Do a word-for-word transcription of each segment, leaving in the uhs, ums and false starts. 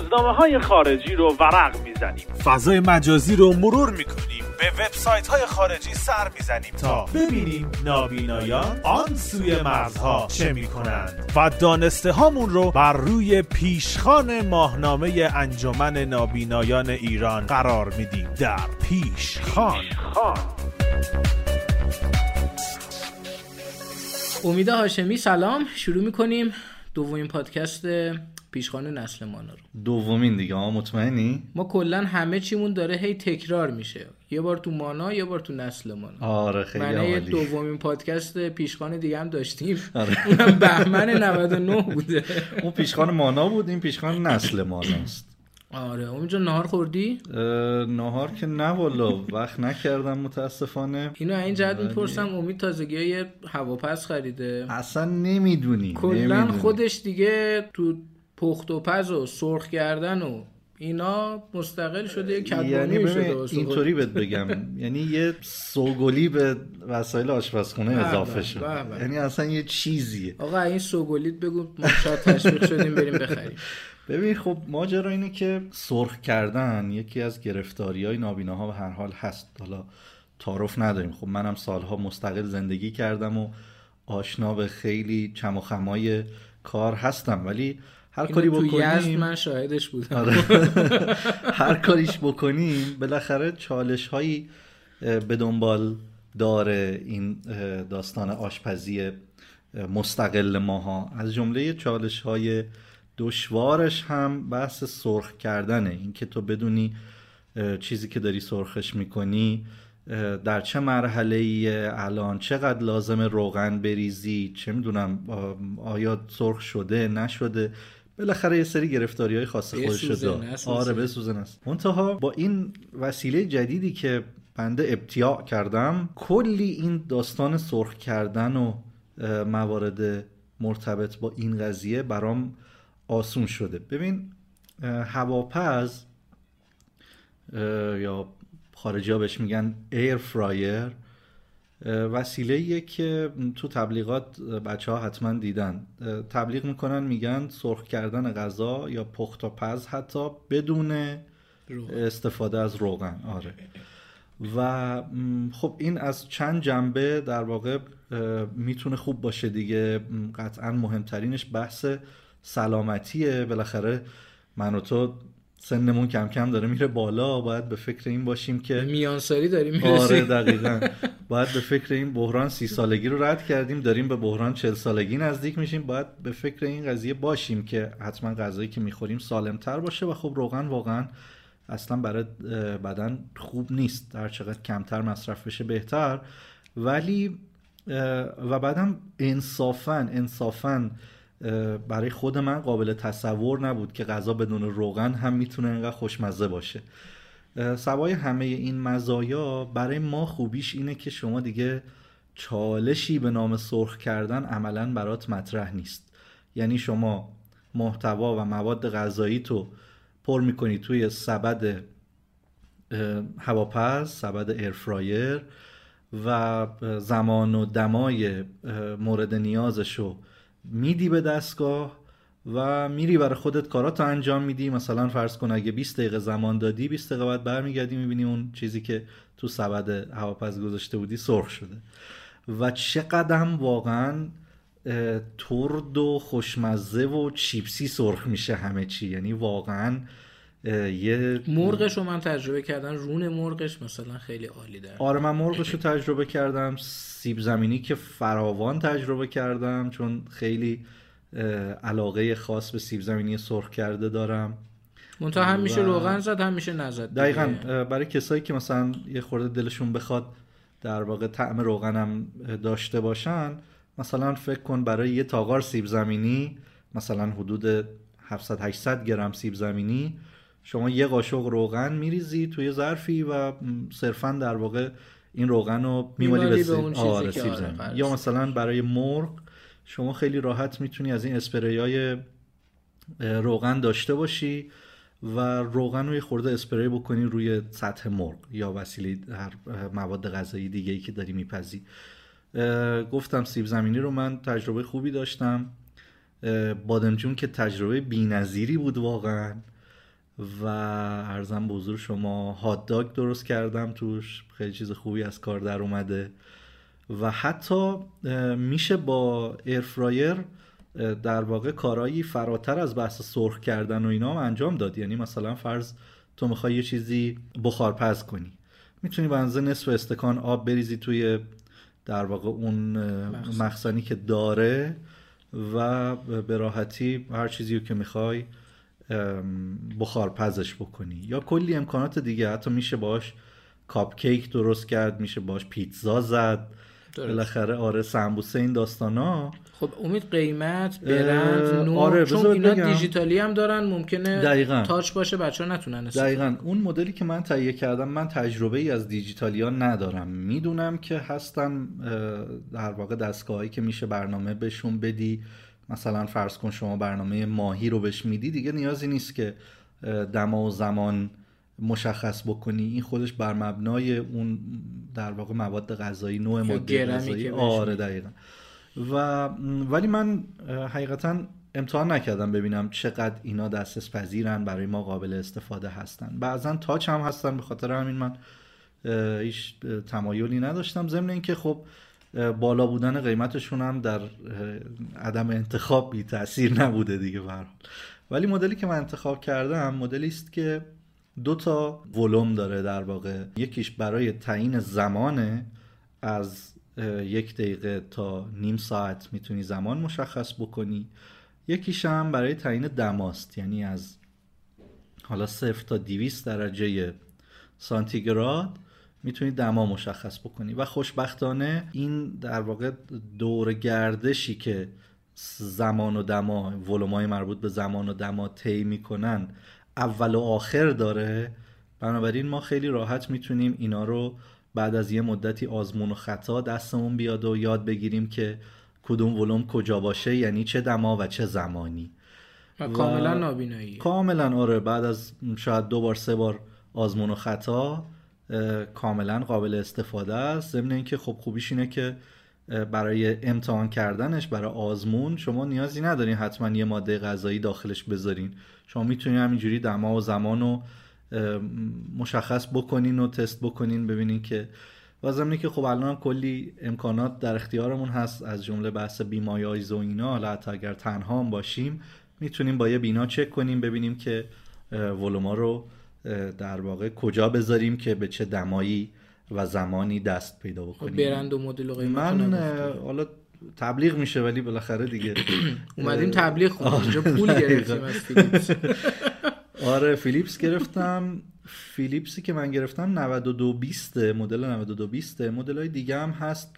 روزنامه‌های خارجی رو ورق میزنیم، فضای مجازی رو مرور میکنیم، به وبسایت‌های خارجی سر میزنیم تا ببینیم نابینایان آن سوی مرزها چه میکنند و دانسته هامون رو بر روی پیشخوان ماهنامه انجمن نابینایان ایران قرار میدیم. در پیشخوان. امید هاشمی سلام. شروع میکنیم دومین پادکست پیشخوان نسل مانا رو. دومین دیگه ها، مطمئنی؟ ما کلا همه چیمون داره هی تکرار میشه، یه بار تو مانا یه بار تو نسل مانا. آره خیلی عالی. یه دومین پادکست پیشخوان دیگه هم داشتیم. آره. اونم بهمن نود و نه بوده. اون پیشخوان مانا بود، این پیشخوان نسل ماناست. آره. اونجا نهار خوردی؟ نهار که نه والا، وقت نکردم متاسفانه. اینو این جهت میپرسم امید تازگی هواپز خریده. اصلا نمیدونی کلا خودش دیگه تو پخت و پز و سرخ کردن و اینا مستقل شده، یه کدبانی یعنی شده. اینطوری بهت بگم یعنی یه سوگلی به وسایل آشپزخونه اضافه شد. یعنی اصلا یه چیزیه. آقا این سوگلیت بگو ما شاید تشویق شدیم بریم بخریم. ببین خب ماجرا اینه که سرخ کردن یکی از گرفتاری‌های نابیناها به هر حال هست. حالا تعارف نداریم. خب منم سالها مستقل زندگی کردم و آشنا به خیلی چم و خمای کار هستم، ولی هر کاری بکنیم تو یزد من شاهدش بودم. آره. هر کاریش بکنیم بالاخره چالش هایی به دنبال داره این داستان آشپزی مستقل ماها. از جمله چالش های دشوارش هم بحث سرخ کردنه. این که تو بدونی چیزی که داری سرخش میکنی در چه مرحله‌ای الان، چقدر لازم روغن بریزی، چه میدونم آیا سرخ شده نشده. بالاخره یه سری گرفتاری‌های خاص خودش داره. آره بسوزه است. منتها با این وسیله جدیدی که بنده ابتیاع کردم، کلی این داستان سرخ کردن و موارد مرتبط با این قضیه برام آسون شده. ببین هواپز یا خارجی ها بهش میگن ایر فرایر، وسیله‌ایه که تو تبلیغات بچه ها حتما دیدن. تبلیغ میکنن میگن سرخ کردن غذا یا پخت و پز حتی بدون استفاده از روغن. آره. و خب این از چند جنبه در واقع میتونه خوب باشه دیگه. قطعا مهمترینش بحث سلامتیه. بالاخره من و تو سنمون کم کم داره میره بالا، باید به فکر این باشیم که میانسالی داریم میرسیم. آره دقیقاً. باید به فکر این بحران سی سالگی رو رد کردیم، داریم به بحران چهل سالگی نزدیک میشیم. باید به فکر این قضیه باشیم که حتما غذایی که میخوریم سالمتر باشه. و خب روغن واقعا اصلا برای بدن خوب نیست، هر چقدر کمتر مصرف بشه بهتر. ولی و بعدم انصافاً انصافاً برای خود من قابل تصور نبود که غذا بدون روغن هم میتونه اینقدر خوشمزه باشه. سوای همه این مزایا، برای ما خوبیش اینه که شما دیگه چالشی به نام سرخ کردن عملاً برات مطرح نیست. یعنی شما محتوا و مواد غذایی تو پر میکنی توی سبد هواپز، سبد ایرفرایر، و زمان و دمای مورد نیازشو میدی به دستگاه و میری برای خودت کاراتو انجام میدی. مثلا فرض کن اگه بیست دقیقه زمان دادی، بیست دقیقه بعد برمیگردی میبینی اون چیزی که تو سبد هواپز گذاشته بودی سرخ شده. و چقدرم واقعا ترد و خوشمزه و چیپسی سرخ میشه همه چی. یعنی واقعا یه مرغش رو من تجربه کردم، رون مرغش مثلا خیلی عالی داره. آره من مرغش رو تجربه کردم، سیب زمینی که فراوان تجربه کردم، چون خیلی علاقه خاص به سیب زمینی سرخ کرده دارم. منتها هم میشه روغن زد هم میشه نزد. دقیقاً. برای کسایی که مثلا یه خورده دلشون بخواد در واقع طعم روغنم داشته باشن، مثلا فکر کن برای یه تاغار سیب زمینی، مثلا حدود هفتصد هشتصد گرم سیب زمینی، شما یه قاشق روغن میریزی توی ظرفی و صرفاً در واقع این روغن رو میمالی به سیب, آره سیب زمینی. یا مثلا برای مرغ شما خیلی راحت میتونی از این اسپریای روغن داشته باشی و روغن رو یه خورده اسپری بکنی روی سطح مرغ یا وسیله هر مواد غذایی دیگه‌ای که داری میپزی. گفتم سیب زمینی رو من تجربه خوبی داشتم. بادمجون که تجربه بی‌نظیری بود واقعا. و عرضم به حضور شما هات داگ درست کردم توش، خیلی چیز خوبی از کار در اومده. و حتی میشه با ایرفرایر در واقع کارهایی فراتر از بحث سرخ کردن و اینا هم انجام داد. یعنی مثلا فرض تو میخوای یه چیزی بخارپز کنی، میتونی به اندازه نصف استکان آب بریزی توی در واقع اون مخزنی که داره و به راحتی هر چیزی که میخوای بخارپزش بکنی. یا کلی امکانات دیگه، حتی میشه باش کاپ کیک درست کرد، میشه باش پیتزا زد بالاخره. آره سمبوسه این داستانا. خب امید قیمت برند نوع آره چون اینا دیجیتالی هم دارن ممکنه دقیقاً. تاچ باشه بچه‌ها نتونن استفاده. دقیقاً اون مدلی که من تهیه کردم، من تجربه ای از دیجیتالی ها ندارم. میدونم که هستن در واقع دستگاهایی که میشه برنامه بهشون بدی، مثلا فرض کن شما برنامه ماهی رو بهش میدی، دیگه نیازی نیست که دما و زمان مشخص بکنی، این خودش بر مبنای اون در واقع مواد غذایی، نوع ماده غذایی. آره دقیقاً. و ولی من حقیقتا امتحان نکردم ببینم چقدر اینا دسترس پذیرن، برای ما قابل استفاده هستن. بعضا تاچ هم هستن، به خاطر همین من هیچ تمایلی نداشتم. ضمن اینکه خب بالا بودن قیمتشون هم در عدم انتخاب بی تأثیر نبوده دیگه به هر حال. ولی مدلی که من انتخاب کردم مدلی است که دو تا ولوم داره در واقع. یکیش برای تعیین زمانه، از یک دقیقه تا نیم ساعت میتونی زمان مشخص بکنی. یکیش هم برای تعیین دماست، یعنی از حالا صفر تا دویست درجه سانتیگراد میتونی دما مشخص بکنی. و خوشبختانه این در واقع دور گردشی که زمان و دما، ولومای مربوط به زمان و دما طی میکنن اول و آخر داره. بنابراین ما خیلی راحت میتونیم اینا رو بعد از یه مدتی آزمون و خطا دستمون بیاد و یاد بگیریم که کدوم ولوم کجا باشه، یعنی چه دما و چه زمانی. و کاملا نابیناییه. کاملا آره، بعد از شاید دو بار سه بار آزمون و خطا کاملا قابل استفاده است. ضمن اینکه خب خوبیش اینه که برای امتحان کردنش، برای آزمون، شما نیازی ندارین حتما یه ماده غذایی داخلش بذارین. شما میتونین همینجوری دما و زمان رو مشخص بکنین و تست بکنین ببینین که واسمونه که خب الان کلی امکانات در اختیارمون هست، از جمله بحث بیمای آیزو و اینا. حالا حتی اگر تنها هم باشیم میتونیم با یه بینا چک کنیم ببینیم که ولوما رو در واقع کجا بذاریم که به چه دمایی و زمانی دست پیدا بکنیم. برند و مدل و قیمت من حالا تبلیغ میشه ولی بالاخره دیگه اومدیم تبلیغ کنیم، اینجا پول گرفتیم از فیلیپس. آره فیلیپس گرفتم. فیلیپسی که من گرفتم نود و دو بیست، مدل نود و دو بیست. مدل‌های دیگه هم هست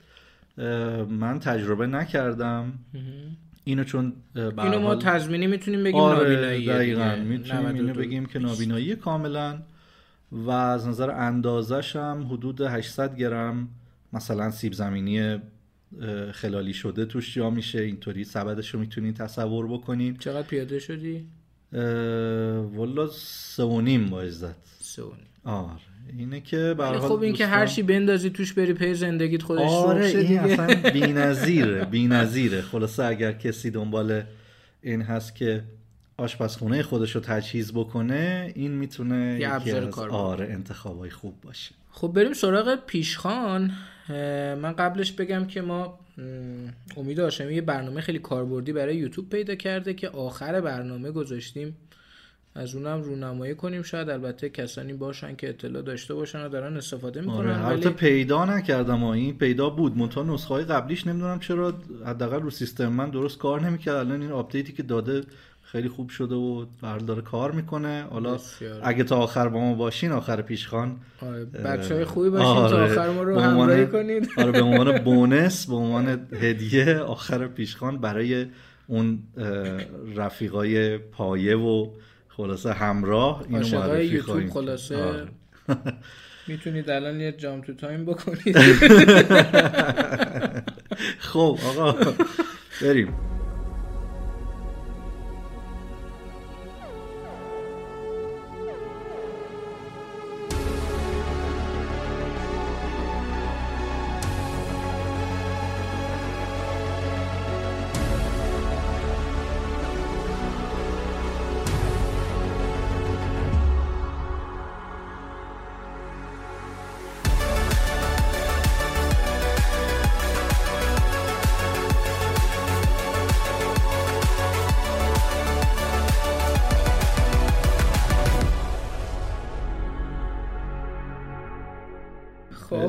من تجربه نکردم اینو، چون اینو ما تضمینی میتونیم بگیم آره نابیناییه. دقیقاً میتونیم اینو بگیم که نابینایی کاملا. و از نظر اندازش هم حدود هشتصد گرم مثلا سیب زمینی خلالی شده توش جا میشه. اینطوری سبدش رو میتونین تصور بکنین. چقدر پیاده شدی؟ والا سه و نیم با عزت. سه و نیم. آره اینه که به هر حال خب این که هر چی بندازی توش بری پی زندگیت خودش آره روشه این دیگه. اصلا بی‌نظیره بی‌نظیره. خلاصه اگر کسی دنبال این هست که آشپزخونه خودش رو تجهیز بکنه، این میتونه یه ابزار از کار آره انتخابای خوب باشه. خب بریم سراغ پیشخوان. من قبلش بگم که ما امید هاشمی یه برنامه خیلی کاربردی برای یوتیوب پیدا کرده که آخر برنامه گذاشتیم، از اونم رونمایی کنیم. شاید البته کسانی باشن که اطلاع داشته باشن و دارن استفاده میکنن. آره البته ولی... پیدا نکردم. این پیدا بود منتها نسخه‌های قبلیش نمیدونم چرا حداقل رو سیستم من درست کار نمیکرد. الان این آپدیتی که داده خیلی خوب شده و برای داره کار میکنه. حالا اگه تا آخر با ما باشین، آخر پیشخوان بچهای خوبی باشین، آره تا آخر ما رو همراهی کنید. آره به عنوان بونس، به عنوان هدیه آخر پیشخوان برای اون رفیقای پایه و خلاصه همراه اینو معرفی خواهیم. خلاصه آره. میتونید الان یه جام تو تایم بکنید. خب آقا بریم.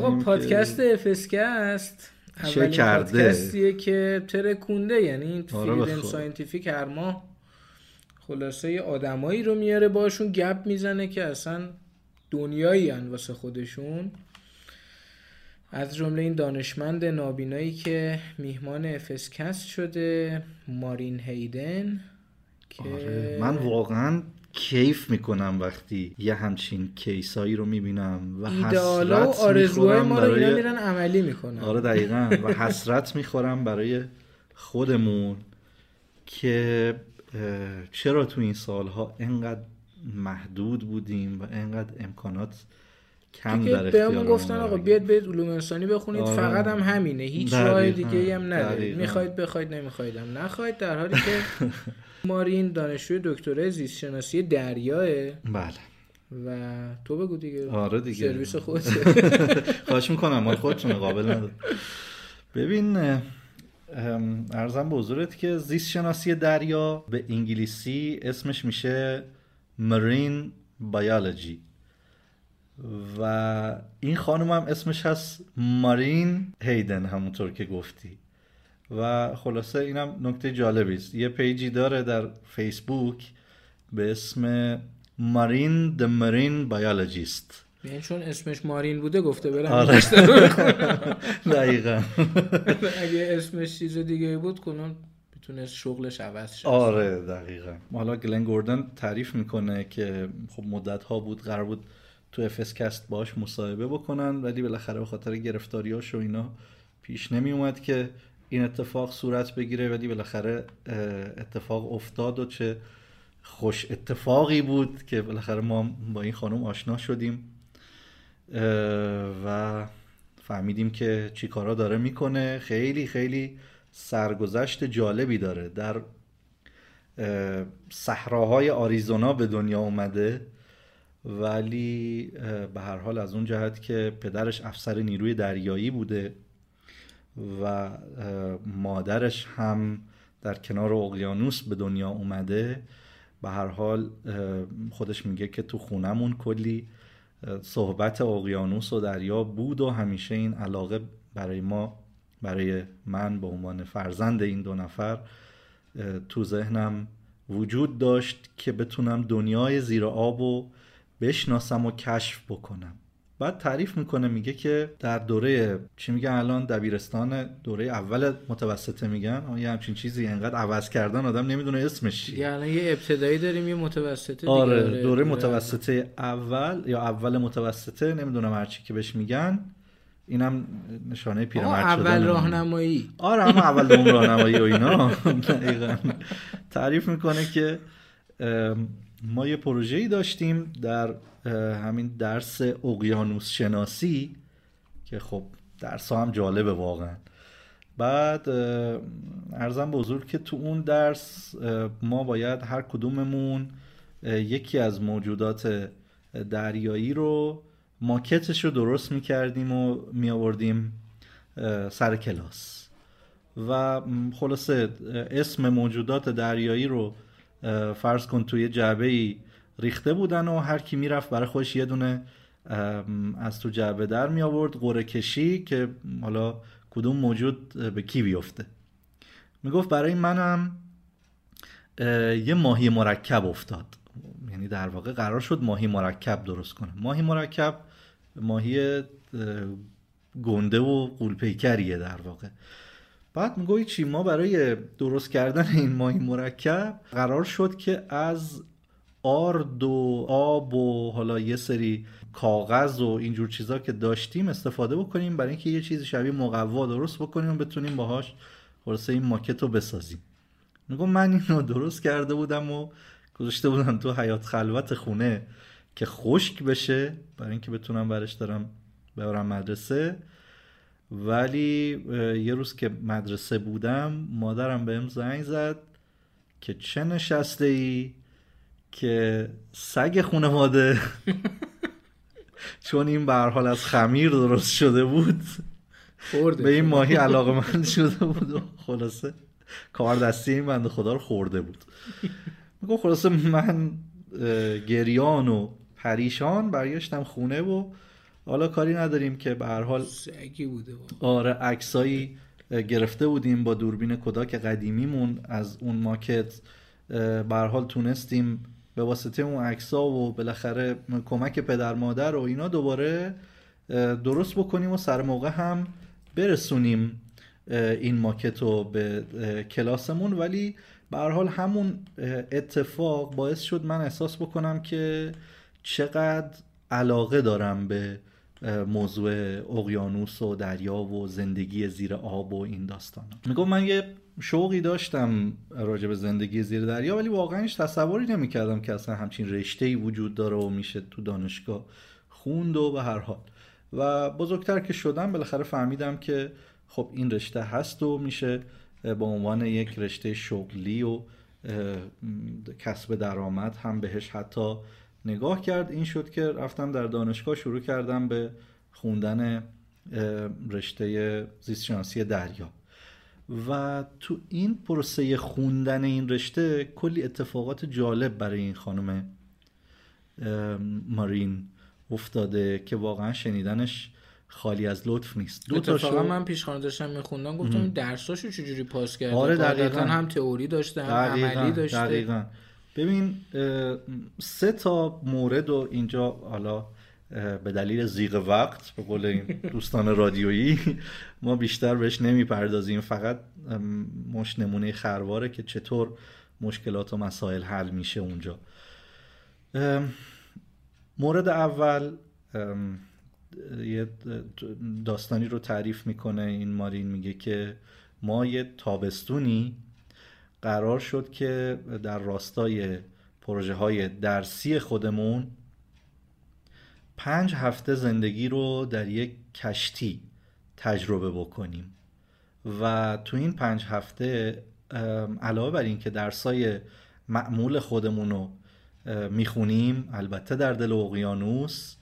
خب پادکست افسکست اولین کرده؟ پادکستیه که ترکونده، یعنی آره فریدم ساینتیفیک هر ماه خلاصه یه آدمایی رو میاره باشون گپ میزنه که اصلا دنیایی هن واسه خودشون، از جمله این دانشمند نابینایی که میهمان افسکست شده، مارین هیدن که آره. من واقعا کیف میکنم وقتی یه همچین کیسایی رو میبینم و ایدئالا و حسرت آرزوهای ما رو برای... اینا میرن عملی میکنن. آره دقیقاً. و حسرت میخورم برای خودمون که چرا تو این سالها انقدر محدود بودیم و انقدر امکانات کم در اختیارمون. بهمون گفتن آقا بیاد برید علوم انسانی بخونید، آره. فقط هم همینه، هیچ راه دیگه هم نداره، میخواید بخواید نمیخواید هم نخواید، در حالی که مارین دانشجوی دکترای زیست شناسی دریاه. بله. و تو بگو دیگه. آره دیگه. سرویس خودت. خواهش میکنم، مال خودتون قابل نداره. ببین عرضم به حضورت که زیست شناسی دریا به انگلیسی اسمش میشه مرین بیولوژی و این خانم هم اسمش هست مارین هیدن، همونطور که گفتی. و خلاصه اینم نکته جالبی است، یه پیجی داره در فیسبوک به اسم مارین د مرین بیولوژیست، یعنی چون اسمش مارین بوده گفته برم. آره دقیقاً. اگه اسمش چیز دیگه بود کنون میتونست شغلش عوض شه. آره دقیقاً. حالا گلن گوردن تعریف میکنه که خب مدت ها بود قرار بود تو افسکست باش مصاحبه بکنن، ولی بالاخره به خاطر گرفتاریاش و اینا پیش نمی اومد که این اتفاق صورت بگیره، ولی بالاخره اتفاق افتاد و چه خوش اتفاقی بود که بالاخره ما با این خانم آشنا شدیم و فهمیدیم که چی کارا داره میکنه. خیلی خیلی سرگذشت جالبی داره، در صحراهای آریزونا به دنیا اومده، ولی به هر حال از اون جهت که پدرش افسر نیروی دریایی بوده و مادرش هم در کنار اقیانوس به دنیا اومده، به هر حال خودش میگه که تو خونمون کلی صحبت اقیانوس و دریا بود و همیشه این علاقه برای ما، برای من به عنوان فرزند این دو نفر تو ذهنم وجود داشت که بتونم دنیای زیر آب و بشناسم و کشف بکنم. بعد تعریف میکنه، میگه که در دوره چی میگن الان دبیرستان، دوره اول متوسطه میگن، یه همچین چیزی، انقدر عوض کردن آدم نمیدونه اسمش چیه. یعنی یه ابتدایی داریم یه متوسطه دیگه. آره دوره, دوره متوسطه اول یا اول متوسطه، نمیدونم هر چی که بهش میگن. اینم نشانه پیرمرد شدن. اول راهنمایی. آره هم اول دوم راهنمایی و اینا. دقیقاً. تعریف میکنه که ما یه پروژه‌ای داشتیم در همین درس اقیانوس شناسی که خب درس ها هم جالبه واقعا. بعد عرضم به حضور که تو اون درس ما باید هر کدوممون یکی از موجودات دریایی رو ماکتش رو درست میکردیم و میآوردیم سر کلاس و خلاصه اسم موجودات دریایی رو فرض کن توی جعبه‌ای ریخته بودن و هر کی میرفت برای خودش یه دونه از تو جعبه در می آورد، قرعه کشی که حالا کدوم موجود به کی بیفته. میگفت برای منم یه ماهی مرکب افتاد، یعنی در واقع قرار شد ماهی مرکب درست کنم. ماهی مرکب ماهی گنده و غول‌پیکریه در واقع. بعد میگوی چی، ما برای درست کردن این ماهی مرکب قرار شد که از آرد و آب و حالا یه سری کاغذ و اینجور چیزا که داشتیم استفاده بکنیم برای اینکه یه چیزی شبیه مقوا درست بکنیم و بتونیم باهاش خلاصه این ماکت رو بسازیم. میگم من اینو درست کرده بودم و گذاشته بودم تو حیاط خلوت خونه که خشک بشه برای اینکه بتونم برش دارم ببرم مدرسه. ولی یه روز که مدرسه بودم مادرم بهم زنگ زد که چه نشسته ای، که سگ خانواده چون این به هر حال از خمیر درست شده بود به این ماهی علاقه‌مند شده بود و خلاصه کار دستی این بنده خدا رو خورده بود. میگم خلاصه من گریان و پریشان برگشتم خونه و حالا کاری نداریم که به هر حال سگی بوده. آره عکسایی گرفته بودیم با دوربین کوداک قدیمیمون از اون ماکت، به هر حال تونستیم به واسطه اون عکس‌ها و بالاخره کمک پدر مادر و اینا دوباره درست بکنیم و سر موقع هم برسونیم این ماکت رو به کلاسمون. ولی به هر حال همون اتفاق باعث شد من احساس بکنم که چقدر علاقه دارم به موضوع اقیانوس و دریا و زندگی زیر آب و این داستانا. میگم من یه شوقی داشتم راجع به زندگی زیر دریا، ولی واقعا هیچ تصوری نمی‌کردم که اصلا همچین رشته‌ای وجود داره و میشه تو دانشگاه خوند. و به هر حال و بزرگتر که شدم بالاخره فهمیدم که خب این رشته هست و میشه به عنوان یک رشته شغلی و کسب درآمد هم بهش حتی نگاه کرد. این شد که رفتم در دانشگاه شروع کردم به خوندن رشته زیست شناسی دریا و تو این پروسه خوندن این رشته کلی اتفاقات جالب برای این خانم مارین افتاده که واقعا شنیدنش خالی از لطف نیست. دو تا اتفاقا من پیشخوانه داشتم میخوندم گفتم این درساشو چجوری پاس کرده. آره دقیقاً هم تئوری داشته هم عملی داشته. دقیقاً. ببین سه تا مورد و اینجا حالا به دلیل ضیق وقت به قول این دوستان رادیویی ما بیشتر بهش نمیپردازیم، فقط مش نمونه خرواره که چطور مشکلات و مسائل حل میشه اونجا. مورد اول یه داستانی رو تعریف میکنه این مارین، میگه که ما یه تابستونی قرار شد که در راستای پروژه های درسی خودمون پنج هفته زندگی رو در یک کشتی تجربه بکنیم و تو این پنج هفته علاوه بر این که درسای معمول خودمون رو میخونیم البته در دل اقیانوس،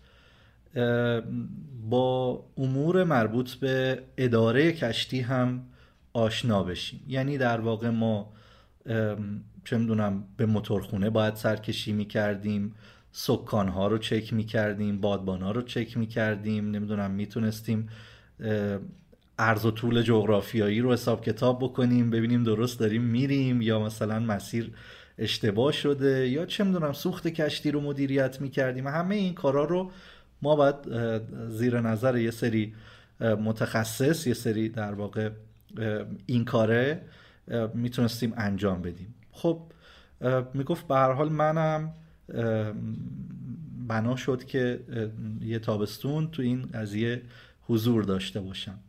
با امور مربوط به اداره کشتی هم آشنا بشیم. یعنی در واقع ما چه میدونم به موتورخونه باید سرکشی میکردیم، سکانها رو چک میکردیم، بادبانها رو چک میکردیم، نمیدونم میتونستیم عرض و طول جغرافیایی رو حساب کتاب بکنیم ببینیم درست داریم میریم یا مثلا مسیر اشتباه شده، یا چه میدونم سوخت کشتی رو مدیریت میکردیم. همه این کارا رو ما باید زیر نظر یه سری متخصص، یه سری در واقع این کاره میتونستیم انجام بدیم. خب میگفت به هر حال منم بنا شد که یه تابستون تو این قضیه حضور داشته باشم.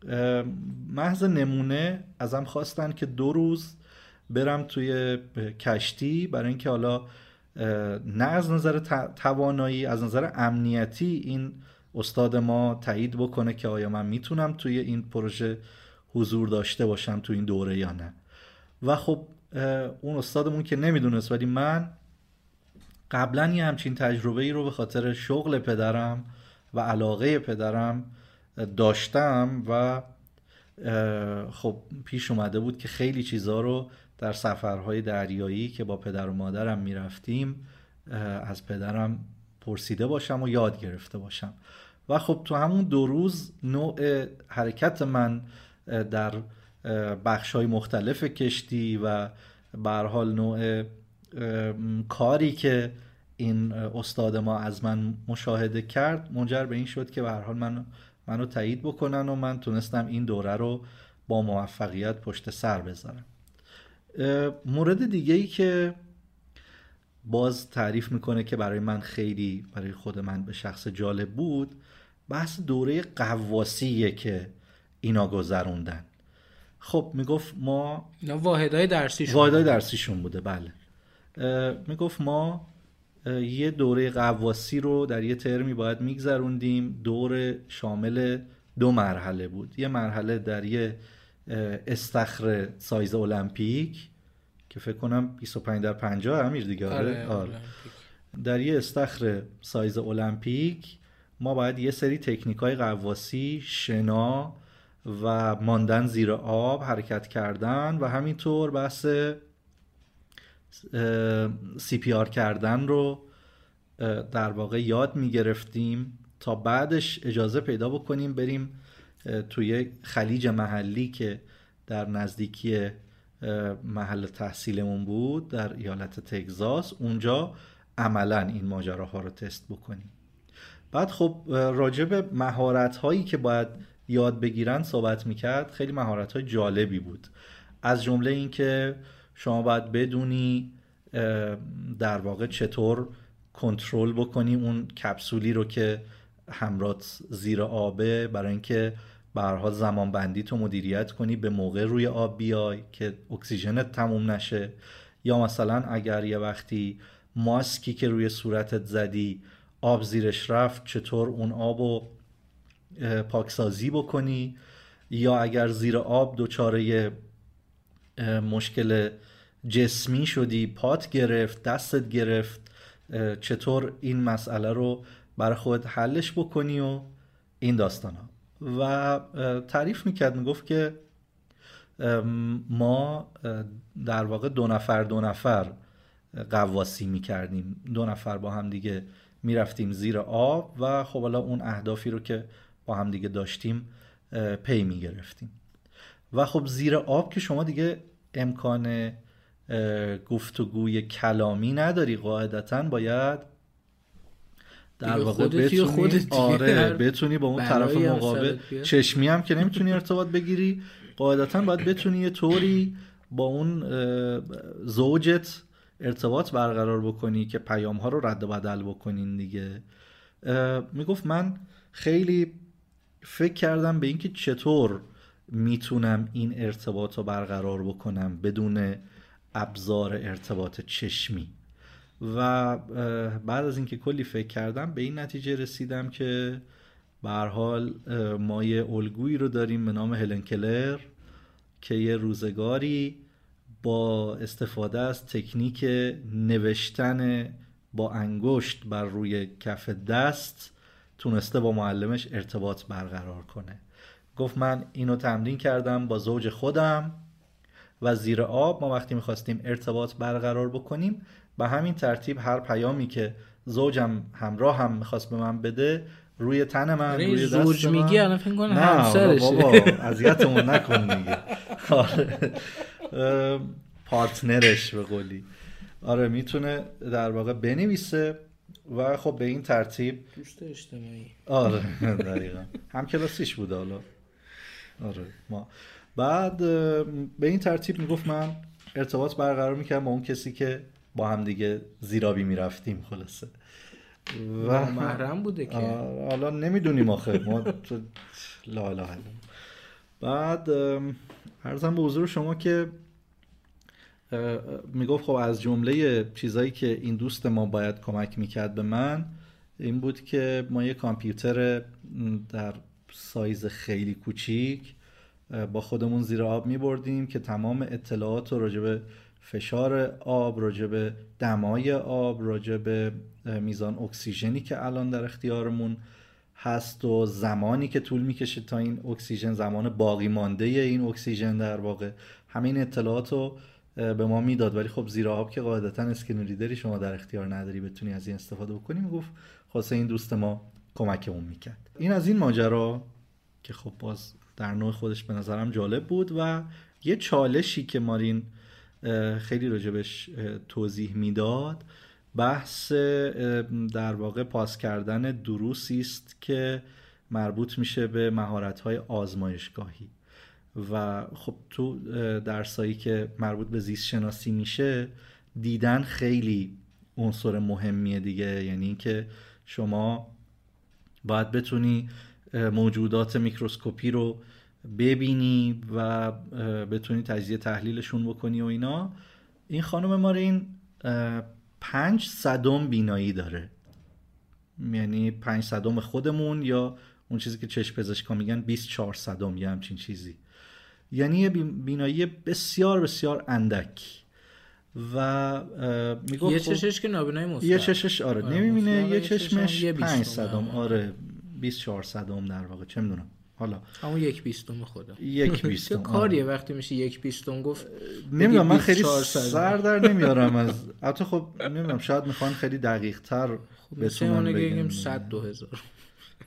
محض نمونه ازم خواستن که دو روز برم توی کشتی برای اینکه حالا نه از نظر توانایی، از نظر امنیتی این استاد ما تایید بکنه که آیا من میتونم توی این پروژه حضور داشته باشم تو این دوره یا نه. و خب اون استادمون که نمیدونست، ولی من قبلا یه همچین تجربه ای رو به خاطر شغل پدرم و علاقه پدرم داشتم و خب پیش اومده بود که خیلی چیزا رو در سفرهای دریایی که با پدر و مادرم میرفتیم از پدرم پرسیده باشم و یاد گرفته باشم. و خب تو همون دو روز نوع حرکت من در بخش‌های مختلف کشتی و به هر حال نوع کاری که این استاد ما از من مشاهده کرد منجر به این شد که به هر حال من منو تایید بکنن و من تونستم این دوره رو با موفقیت پشت سر بذارم. مورد دیگه‌ای که باز تعریف میکنه که برای من خیلی برای خود من به شخص جالب بود، بحث دوره غواصیه که اینا گذروندن. خب میگفت ما اینا واحدهای درسیشون واحدهای درسیشون بوده. بله. میگفت ما یه دوره غواصی رو در یه ترمی باید میگذروندیم. دوره شامل دو مرحله بود. یه مرحله در یه استخر سایز المپیک که فکر کنم بیست و پنج در پنجاه امیر دیگه. آره. آره. در یه استخر سایز المپیک ما باید یه سری تکنیک‌های غواصی، شنا و ماندن زیر آب، حرکت کردن و همینطور بحث سی پی آر کردن رو در واقع یاد میگرفتیم تا بعدش اجازه پیدا بکنیم بریم توی خلیج محلی که در نزدیکی محل تحصیلمون بود در ایالت تگزاس، اونجا عملا این ماجراها رو تست بکنیم. بعد خب راجع به مهارت‌هایی که باید یاد بگیرن صحبت میکرد. خیلی مهارت‌های جالبی بود، از جمله این که شما باید بدونی در واقع چطور کنترل بکنی اون کپسولی رو که همراهت زیر آبه، برای اینکه به هر حال زمان بندی تو مدیریت کنی، به موقع روی آب بیای که اکسیژنت تموم نشه. یا مثلا اگر یه وقتی ماسکی که روی صورتت زدی آب زیرش رفت، چطور اون آبو پاکسازی بکنی. یا اگر زیر آب دچار مشکل جسمی شدی، پات گرفت، دستت گرفت، چطور این مسئله رو برای خودت حلش بکنی و این داستان ها. و تعریف میکرد، میگفت که ما در واقع دو نفر دو نفر قواسی میکردیم، دو نفر با هم دیگه میرفتیم زیر آب و خب حالا اون اهدافی رو که با هم دیگه داشتیم پی میگرفتیم. و خب زیر آب که شما دیگه امکان گفتگوی کلامی نداری، قاعدتاً باید در واقع بتونی آره بتونی با اون طرف مقابل، چشمی هم که نمیتونی ارتباط بگیری، قاعدتاً باید بتونی یه طوری با اون زوجت ارتباط برقرار بکنی که پیام ها رو رد و بدل بکنین دیگه. میگفت من خیلی فکر کردم به اینکه چطور میتونم این ارتباط رو برقرار بکنم بدون ابزار ارتباط چشمی. و بعد از اینکه کلی فکر کردم به این نتیجه رسیدم که به هر حال ما یه الگویی رو داریم به نام هلن کلر که یه روزگاری با استفاده از تکنیک نوشتن با انگشت بر روی کف دست تونسته با معلمش ارتباط برقرار کنه. گفت من اینو تمرین کردم با زوج خودم و زیر آب ما وقتی میخواستیم ارتباط برقرار بکنیم به همین ترتیب هر پیامی که زوجم همراه هم میخواست به من بده روی تن من، روی دست من. زوج میگی الان فکر کنم همسرشه. نه بابا اذیتمون نکن دیگه. پارتنرش به قولی. آره میتونه در واقع بنویسه و خب به این ترتیب دوست اجتماعی. آره دقیقاً هم کلاسیش بود حالا. آره ما بعد به این ترتیب میگفت من ارتباط برقرار میکردم با اون کسی که با هم دیگه زیرابی میرفتیم خلاصه. و محرم بوده که حالا نمیدونیم آخه ما تو لا لا لا. بعد عرضم به حضور شما که میگفت خب از جمله چیزایی که این دوست ما باید کمک میکرد به من این بود که ما یه کامپیوتر در سایز خیلی کوچیک با خودمون زیر آب میبردیم که تمام اطلاعات رو راجع به فشار آب، راجع به دمای آب، راجع به میزان اکسیژنی که الان در اختیارمون هست و زمانی که طول میکشه تا این اکسیژن، زمان باقی مانده این اکسیژن در واقع، همین اطلاعات رو به ما میداد. ولی خب زیر آب که قاعدتا اسکرین ریدری شما در اختیار نداری بتونی از این استفاده بکنی. میگفت خاصه این دوست ما کمکمون میکرد. این از این ماجرا که خب باز در نوع خودش به نظرم جالب بود. و یه چالشی که مارین خیلی راجبش توضیح میداد بحث در واقع پاس کردن دروسی است که مربوط میشه به مهارت‌های آزمایشگاهی. و خب تو درسایی که مربوط به زیست شناسی میشه دیدن خیلی عنصر مهمیه دیگه. یعنی اینکه شما باید بتونی موجودات میکروسکوپی رو ببینی و بتونی تجزیه تحلیلشون بکنی و اینا. این خانم مارین پنج صدم بینایی داره، یعنی پنج صدم خودمون یا اون چیزی که چشم پزشکا میگن بیست و چهار صدم یا همچین چیزی، یعنی یه بینایی بسیار بسیار اندک. و میگفت یه چشش که نابینای مطلق، یه چشش آره, آره نمیبینه، یه چشمش پنج صدم آره بیست و چهار صدم در واقع، چه میدونم حالا همون یک بیستم خودم یک بیستم کاریه وقتی میشه یک بیستم گفت نمیدونم. من خیلی سر در نمیارم از البته خب نمیدونم شاید میخوان خیلی دقیق تر بتونن بگیم صد دو هزار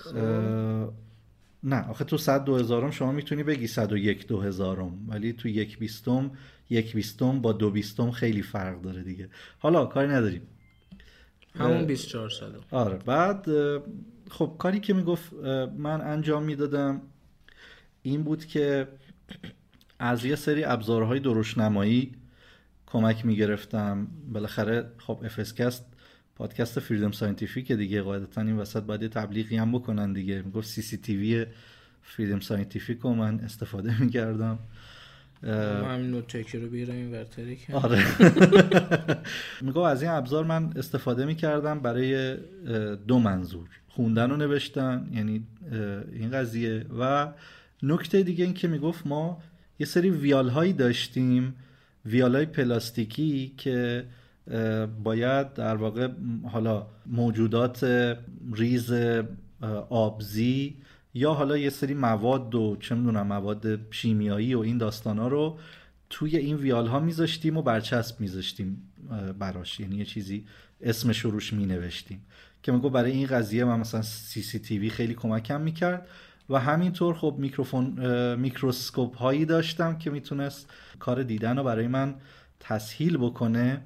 نه آخه تو صد دو هزارم شما میتونی بگی صد و یک دو هزارم، ولی تو یک بیستم یک بیستم با دو بیستم خیلی فرق داره دیگه. حالا کاری نداریم، همون بیست و چهار صد. آره. بعد خب کاری که میگفت من انجام میدادم این بود که از یه سری ابزارهای درشت‌نمایی کمک میگرفتم. بالاخره خب افسکست پادکست فریدم ساینتیفیک دیگه، قاعدتا این وسط باید یه تبلیغی هم بکنن دیگه. میگفت سی سی تی وی فریدم ساینتیفیک رو من استفاده میکردم. ما همین نوتکی رو بیارم این ورتری که آره میگفت از این ابزار من استفاده میکردم برای دو منظور: خوندن و نوشتن، یعنی این قضیه، و نکته دیگه این که میگفت ما یه سری ویال هایی داشتیم، ویال های پلاستیکی که باید در واقع حالا موجودات ریز آبزی یا حالا یه سری مواد و چه میدونم مواد شیمیایی و این داستانا رو توی این ویال ها میذاشتیم و برچسب میذاشتیم براش، یعنی یه چیزی اسمش رو روش مینوشتیم که میگو برای این قضیه من مثلا سی سی تی وی خیلی کمکم میکرد. و همینطور خب میکروفون میکروسکوپ هایی داشتم که میتونست کار دیدن رو برای من تسهیل بکنه.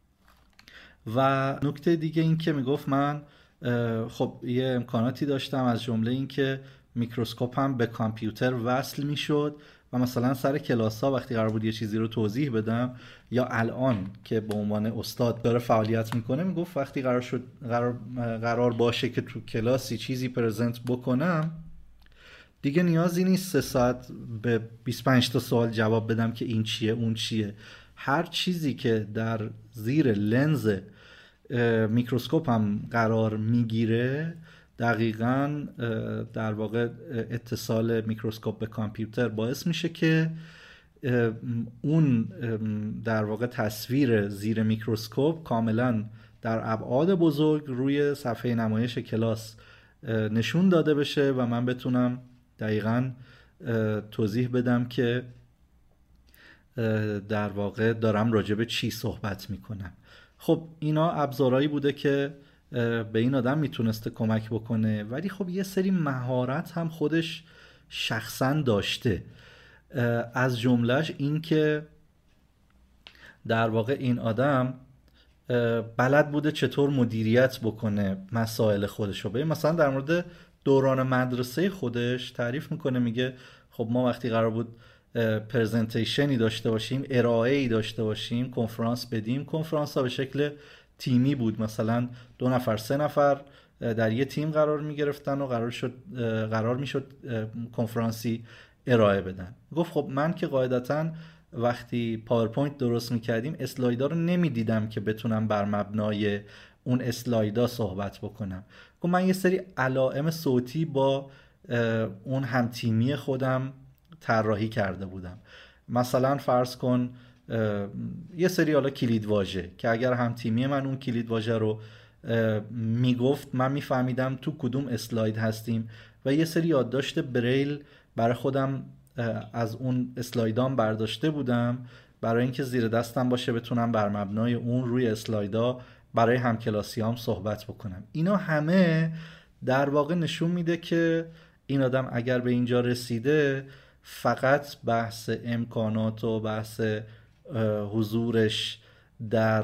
و نکته دیگه این که میگفت من خب یه امکاناتی داشتم، از جمله این که میکروسکوپ هم به کامپیوتر وصل میشد و مثلا سر کلاس ها وقتی قرار بود یه چیزی رو توضیح بدم یا الان که به عنوان استاد داره فعالیت میکنه، میگفت وقتی قرار شد قرار, قرار باشه که تو کلاسی چیزی پرزنت بکنم دیگه نیازی نیست سه ساعت به بیست و پنج تا سوال جواب بدم که این چیه اون چیه. هر چیزی که در زیر لنز میکروسکوپ هم قرار میگیره دقیقاً در واقع اتصال میکروسکوپ به کامپیوتر باعث میشه که اون در واقع تصویر زیر میکروسکوپ کاملاً در ابعاد بزرگ روی صفحه نمایش کلاس نشون داده بشه و من بتونم دقیقاً توضیح بدم که در واقع دارم راجع به چی صحبت میکنم. خب اینا ابزارهایی بوده که به این آدم میتونسته کمک بکنه، ولی خب یه سری مهارت هم خودش شخصا داشته. از جملهش این که در واقع این آدم بلد بوده چطور مدیریت بکنه مسائل خودش رو. مثلا در مورد دوران مدرسه خودش تعریف میکنه، میگه خب ما وقتی قرار بود پرزنتیشنی داشته باشیم، ارائه‌ای داشته باشیم، کنفرانس بدیم، کنفرانس ها به شکل تیمی بود، مثلا دو نفر سه نفر در یه تیم قرار میگرفتن و قرار شد قرار میشد کنفرانسی ارائه بدن. گفت خب من که قاعدتاً وقتی پاورپوینت درست میکردیم اسلایدا رو نمیدیدم که بتونم بر مبنای اون اسلایدا صحبت بکنم. گفت من یه سری علائم صوتی با اون هم تیمی خودم طراحی کرده بودم. مثلا فرض کن یه سری حالا کلید واژه که اگر هم تیمی من اون کلید واژه رو میگفت من میفهمیدم تو کدوم اسلاید هستیم و یه سری یادداشت بریل برای خودم از اون اسلایدام برداشته بودم برای اینکه زیر دستم باشه بتونم بر مبنای اون روی اسلایدا برای همکلاسیام صحبت بکنم. اینا همه در واقع نشون میده که این آدم اگر به اینجا رسیده فقط بحث امکانات و بحث حضورش در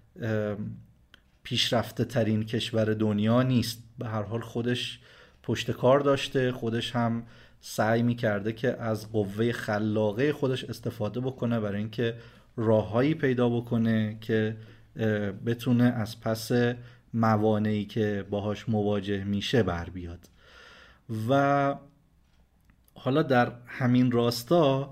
پیشرفته ترین کشور دنیا نیست. به هر حال خودش پشت کار داشته، خودش هم سعی میکرده که از قوه خلاقه خودش استفاده بکنه برای اینکه راههایی پیدا بکنه که بتونه از پس موانعی که باهاش مواجه میشه بر بیاد. و حالا در همین راستا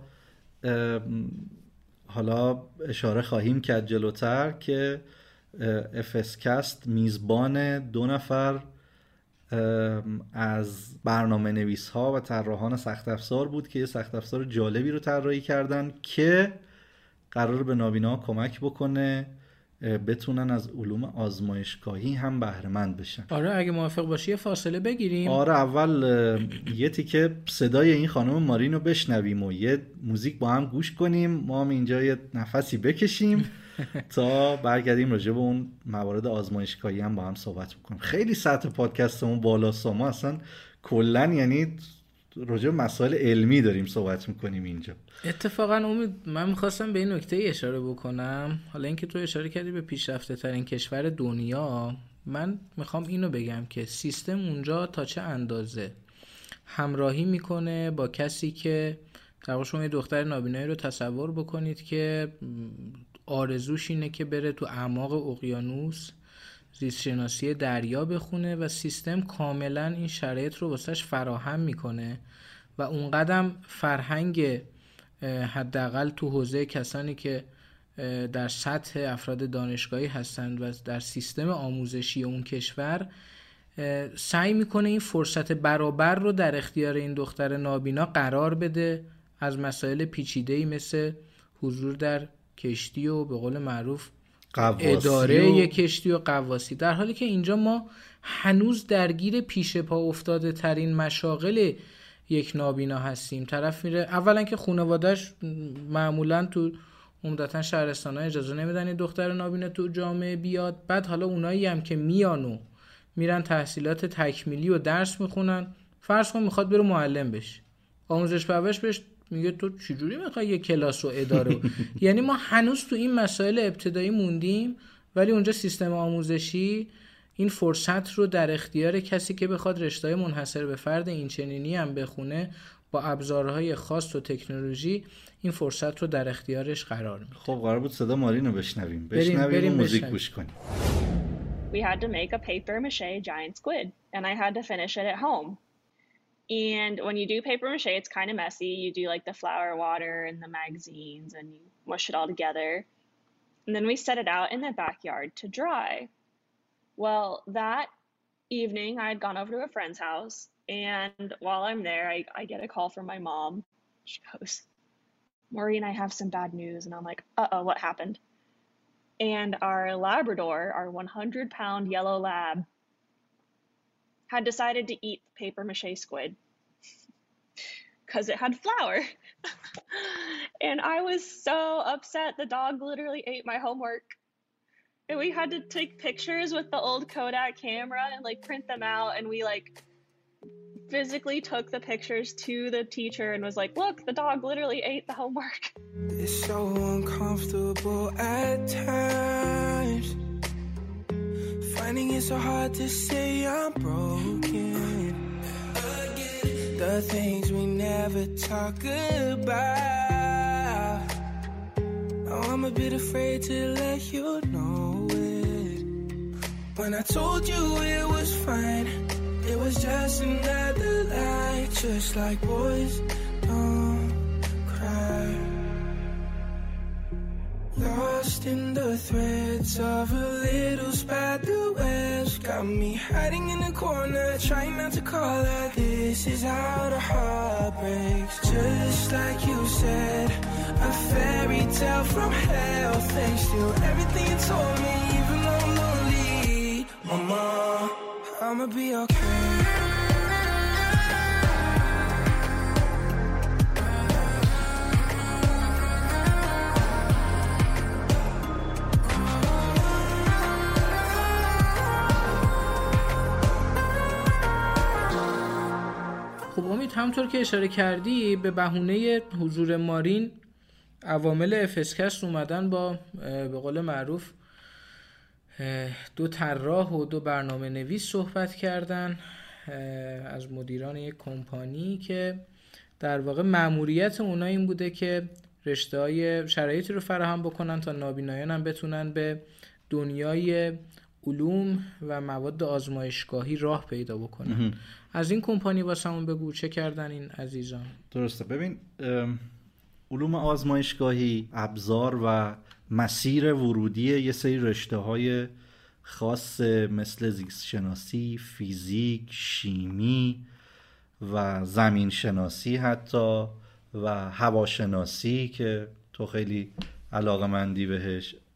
حالا اشاره خواهیم کرد جلوتر که افسکست میزبان دو نفر از برنامه نویس ها و طراحان سخت افزار بود که یه سخت افزار جالبی رو طراحی کردن که قرار به نابینا کمک بکنه بتونن از علوم آزمایشگاهی هم بهره مند بشن. آره اگه موافق باشی یه فاصله بگیریم. آره اول یه تیکه صدای این خانم مارین رو بشنویم و یه موزیک با هم گوش کنیم، ما هم اینجا یه نفسی بکشیم تا برگردیم راجع به اون موارد آزمایشگاهی هم با هم صحبت بکنیم. خیلی سطح پادکستمون بالاست، ما اصلا کلا یعنی راجع به مسائل علمی داریم صحبت میکنیم اینجا. اتفاقا امید من میخواستم به این نکته اشاره بکنم، حالا اینکه تو اشاره کردی به پیشرفته ترین کشور دنیا، من میخوام اینو بگم که سیستم اونجا تا چه اندازه همراهی میکنه با کسی که در واقع شما یه دختر نابینایی رو تصور بکنید که آرزوش اینه که بره تو اعماق اقیانوس زیست شناسی دریا بخونه و سیستم کاملا این شرایط رو واسش فراهم میکنه و اونقدر فرهنگ حداقل تو حوزه کسانی که در سطح افراد دانشگاهی هستند و در سیستم آموزشی اون کشور سعی میکنه این فرصت برابر رو در اختیار این دختر نابینا قرار بده، از مسائل پیچیده‌ای مثل حضور در کشتی و به قول معروف اداره و... یک کشتی و قواسی، در حالی که اینجا ما هنوز درگیر پیش پا افتاده ترین مشاغل یک نابینا هستیم. طرف میره اولا که خانواده‌اش معمولا تو عمدتاً شهرستان‌ها اجازه نمیدن این دختر نابینا تو جامعه بیاد، بعد حالا اونایی هم که میانو میرن تحصیلات تکمیلی و درس میخونن، فرض کن میخواد بره معلم بشه، آموزش پرورش بهش میگه تو چجوری میخوای یه کلاس رو اداره یعنی ما هنوز تو این مسائل ابتدایی موندیم، ولی اونجا سیستم آموزشی این فرصت رو در اختیار کسی که بخواد رشته‌های منحصر به فرد این چنینی هم بخونه با ابزارهای خاص و تکنولوژی این فرصت رو در اختیارش قرار میده. خب قرار بود صدا مارین رو بشنویم بشنویم و موزیک گوش کنیم. We had to make a paper mache giant squid and I had to finish it at home. And when you do paper mache, it's kind of messy. You do like the flour, water, and the magazines, and you mush it all together. And then we set it out in the backyard to dry. Well, that evening, I had gone over to a friend's house, and while I'm there, I, I get a call from my mom. She goes, Maureen, I have some bad news. And I'm like, uh-oh, what happened? And our Labrador, our one hundred pound yellow lab, had decided to eat the paper mache squid because it had flour. And I was so upset. The dog literally ate my homework. And we had to take pictures with the old Kodak camera and like print them out. And we like physically took the pictures to the teacher and was like, look, the dog literally ate the homework. It's so uncomfortable at times. Finding it so hard to say I'm broken. The things we never talk about. Now I'm a bit afraid to let you know it. When I told you it was fine, it was just another lie. Just like boys don't cry. Lost in the threads of a little spider webs. Got me hiding in the corner, trying not to call out. This is how the heart breaks. Just like you said, a fairy tale from hell. Thanks to everything you told me, even though I'm lonely. Mama, I'ma be okay. خب امید، همونطور که اشاره کردی به بهونه حضور مارین عوامل افسکست اومدن با به قول معروف دو طراح و دو برنامه نویس صحبت کردن از مدیران یک کمپانی که در واقع مأموریت اونا این بوده که رشته‌های شرایطی رو فراهم بکنن تا نابینایان هم بتونن به دنیای علوم و مواد آزمایشگاهی راه پیدا بکنن. از این کمپانی واسمون بگو چه کردن این عزیزان؟ درسته. ببین علوم آزمایشگاهی ابزار و مسیر ورودی یه سری رشته‌های خاص مثل زیست شناسی، فیزیک، شیمی و زمین شناسی حتی و هواشناسی که تو خیلی علاقه‌مندی بهش،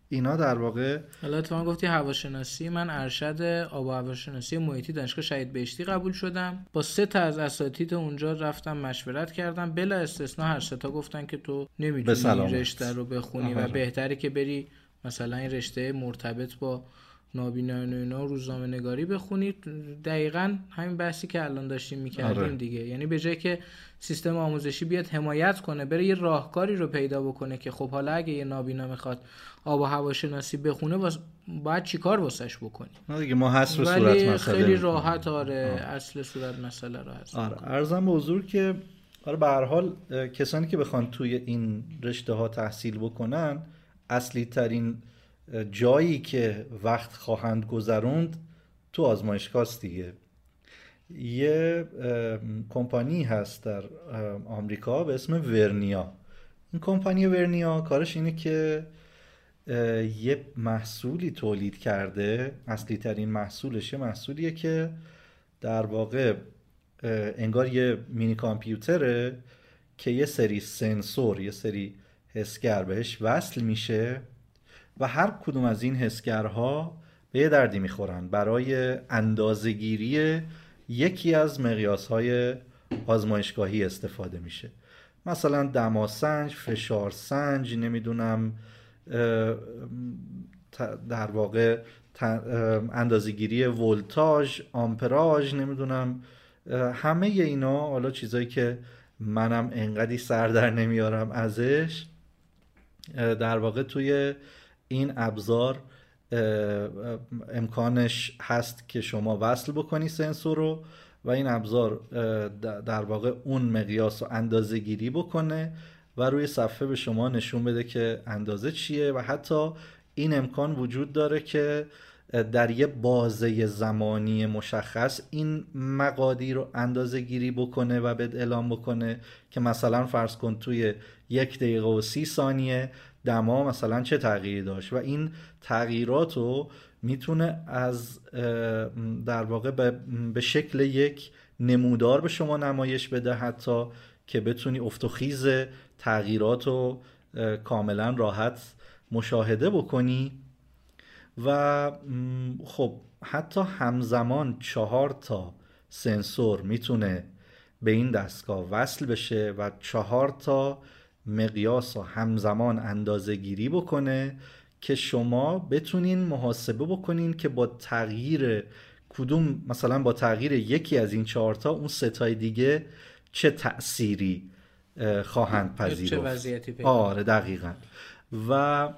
اینا در واقع. حالا تو من گفتی هواشناسی، من ارشد آب و هواشناسی محیطی دانشگاه شهید بهشتی قبول شدم. با سه تا از اساتید اونجا رفتم مشورت کردم، بلا استثنا هر سه تا گفتن که تو نمیتونی این رشته رو بخونی و بهتره که بری مثلا این رشته مرتبط با نابینایان و اینا روزنامه نگاری بخونید. دقیقاً همین بحثی که الان داشتیم میکردیم آره. دیگه، یعنی به جای که سیستم آموزشی بیاد حمایت کنه، بره یه راهکاری رو پیدا بکنه که خب حالا اگه یه نابینا میخواد آب و هواشناسی بخونه واس... باید چیکار واسش بکنی؟ نه دیگه ما حذف صورت مسئله خیلی راحت آره آه. اصل صورت مسئله رو هست. آره عرضم به حضور که آره به هر حال کسانی که بخوان توی این رشته ها تحصیل بکنن، اصلی ترین جایی که وقت خواهند گذروند تو آزمایشگاه است دیگه. یه کمپانی هست در آمریکا به اسم ورنیا. این کمپانی ورنیا کارش اینه که یه محصولی تولید کرده، اصلی ترین محصولش یه محصولیه که در واقع انگار یه مینی کامپیوتره که یه سری سنسور، یه سری حسگر بهش وصل میشه و هر کدوم از این حسگرها به یه دردی میخورن برای اندازه‌گیری یکی از مقیاس‌های آزمایشگاهی استفاده میشه. مثلا دماسنج، فشارسنج، نمیدونم در واقع اندازه‌گیری ولتاژ، آمپراژ، نمیدونم همه اینا، حالا چیزایی که منم انقدی سر در نمیارم ازش، در واقع توی این ابزار امکانش هست که شما وصل بکنی سنسور رو و این ابزار در واقع اون مقیاس رو اندازه گیری بکنه و روی صفحه به شما نشون بده که اندازه چیه و حتی این امکان وجود داره که در یه بازه زمانی مشخص این مقادیر رو اندازه گیری بکنه و بهت اعلام بکنه که مثلا فرض کن توی یک دقیقه و سی ثانیه دما مثلا چه تغییری داشت و این تغییرات رو میتونه از در واقع به شکل یک نمودار به شما نمایش بده، حتی که بتونی افت و خیز تغییرات رو کاملا راحت مشاهده بکنی. و خب حتی همزمان چهار تا سنسور میتونه به این دستگاه وصل بشه و چهار تا مقیاس رو همزمان اندازه گیری بکنه که شما بتونین محاسبه بکنین که با تغییر کدوم، مثلا با تغییر یکی از این چهار تا اون سه تای دیگه چه تأثیری خواهند پذیرفت، چه وضعیتی پیدا. آره دقیقاً. و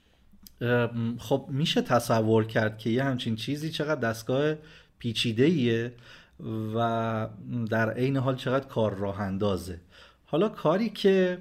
خب میشه تصور کرد که یه همچین چیزی چقدر دستگاه پیچیده‌ایه و در عین حال چقدر کار راه اندازه. حالا کاری که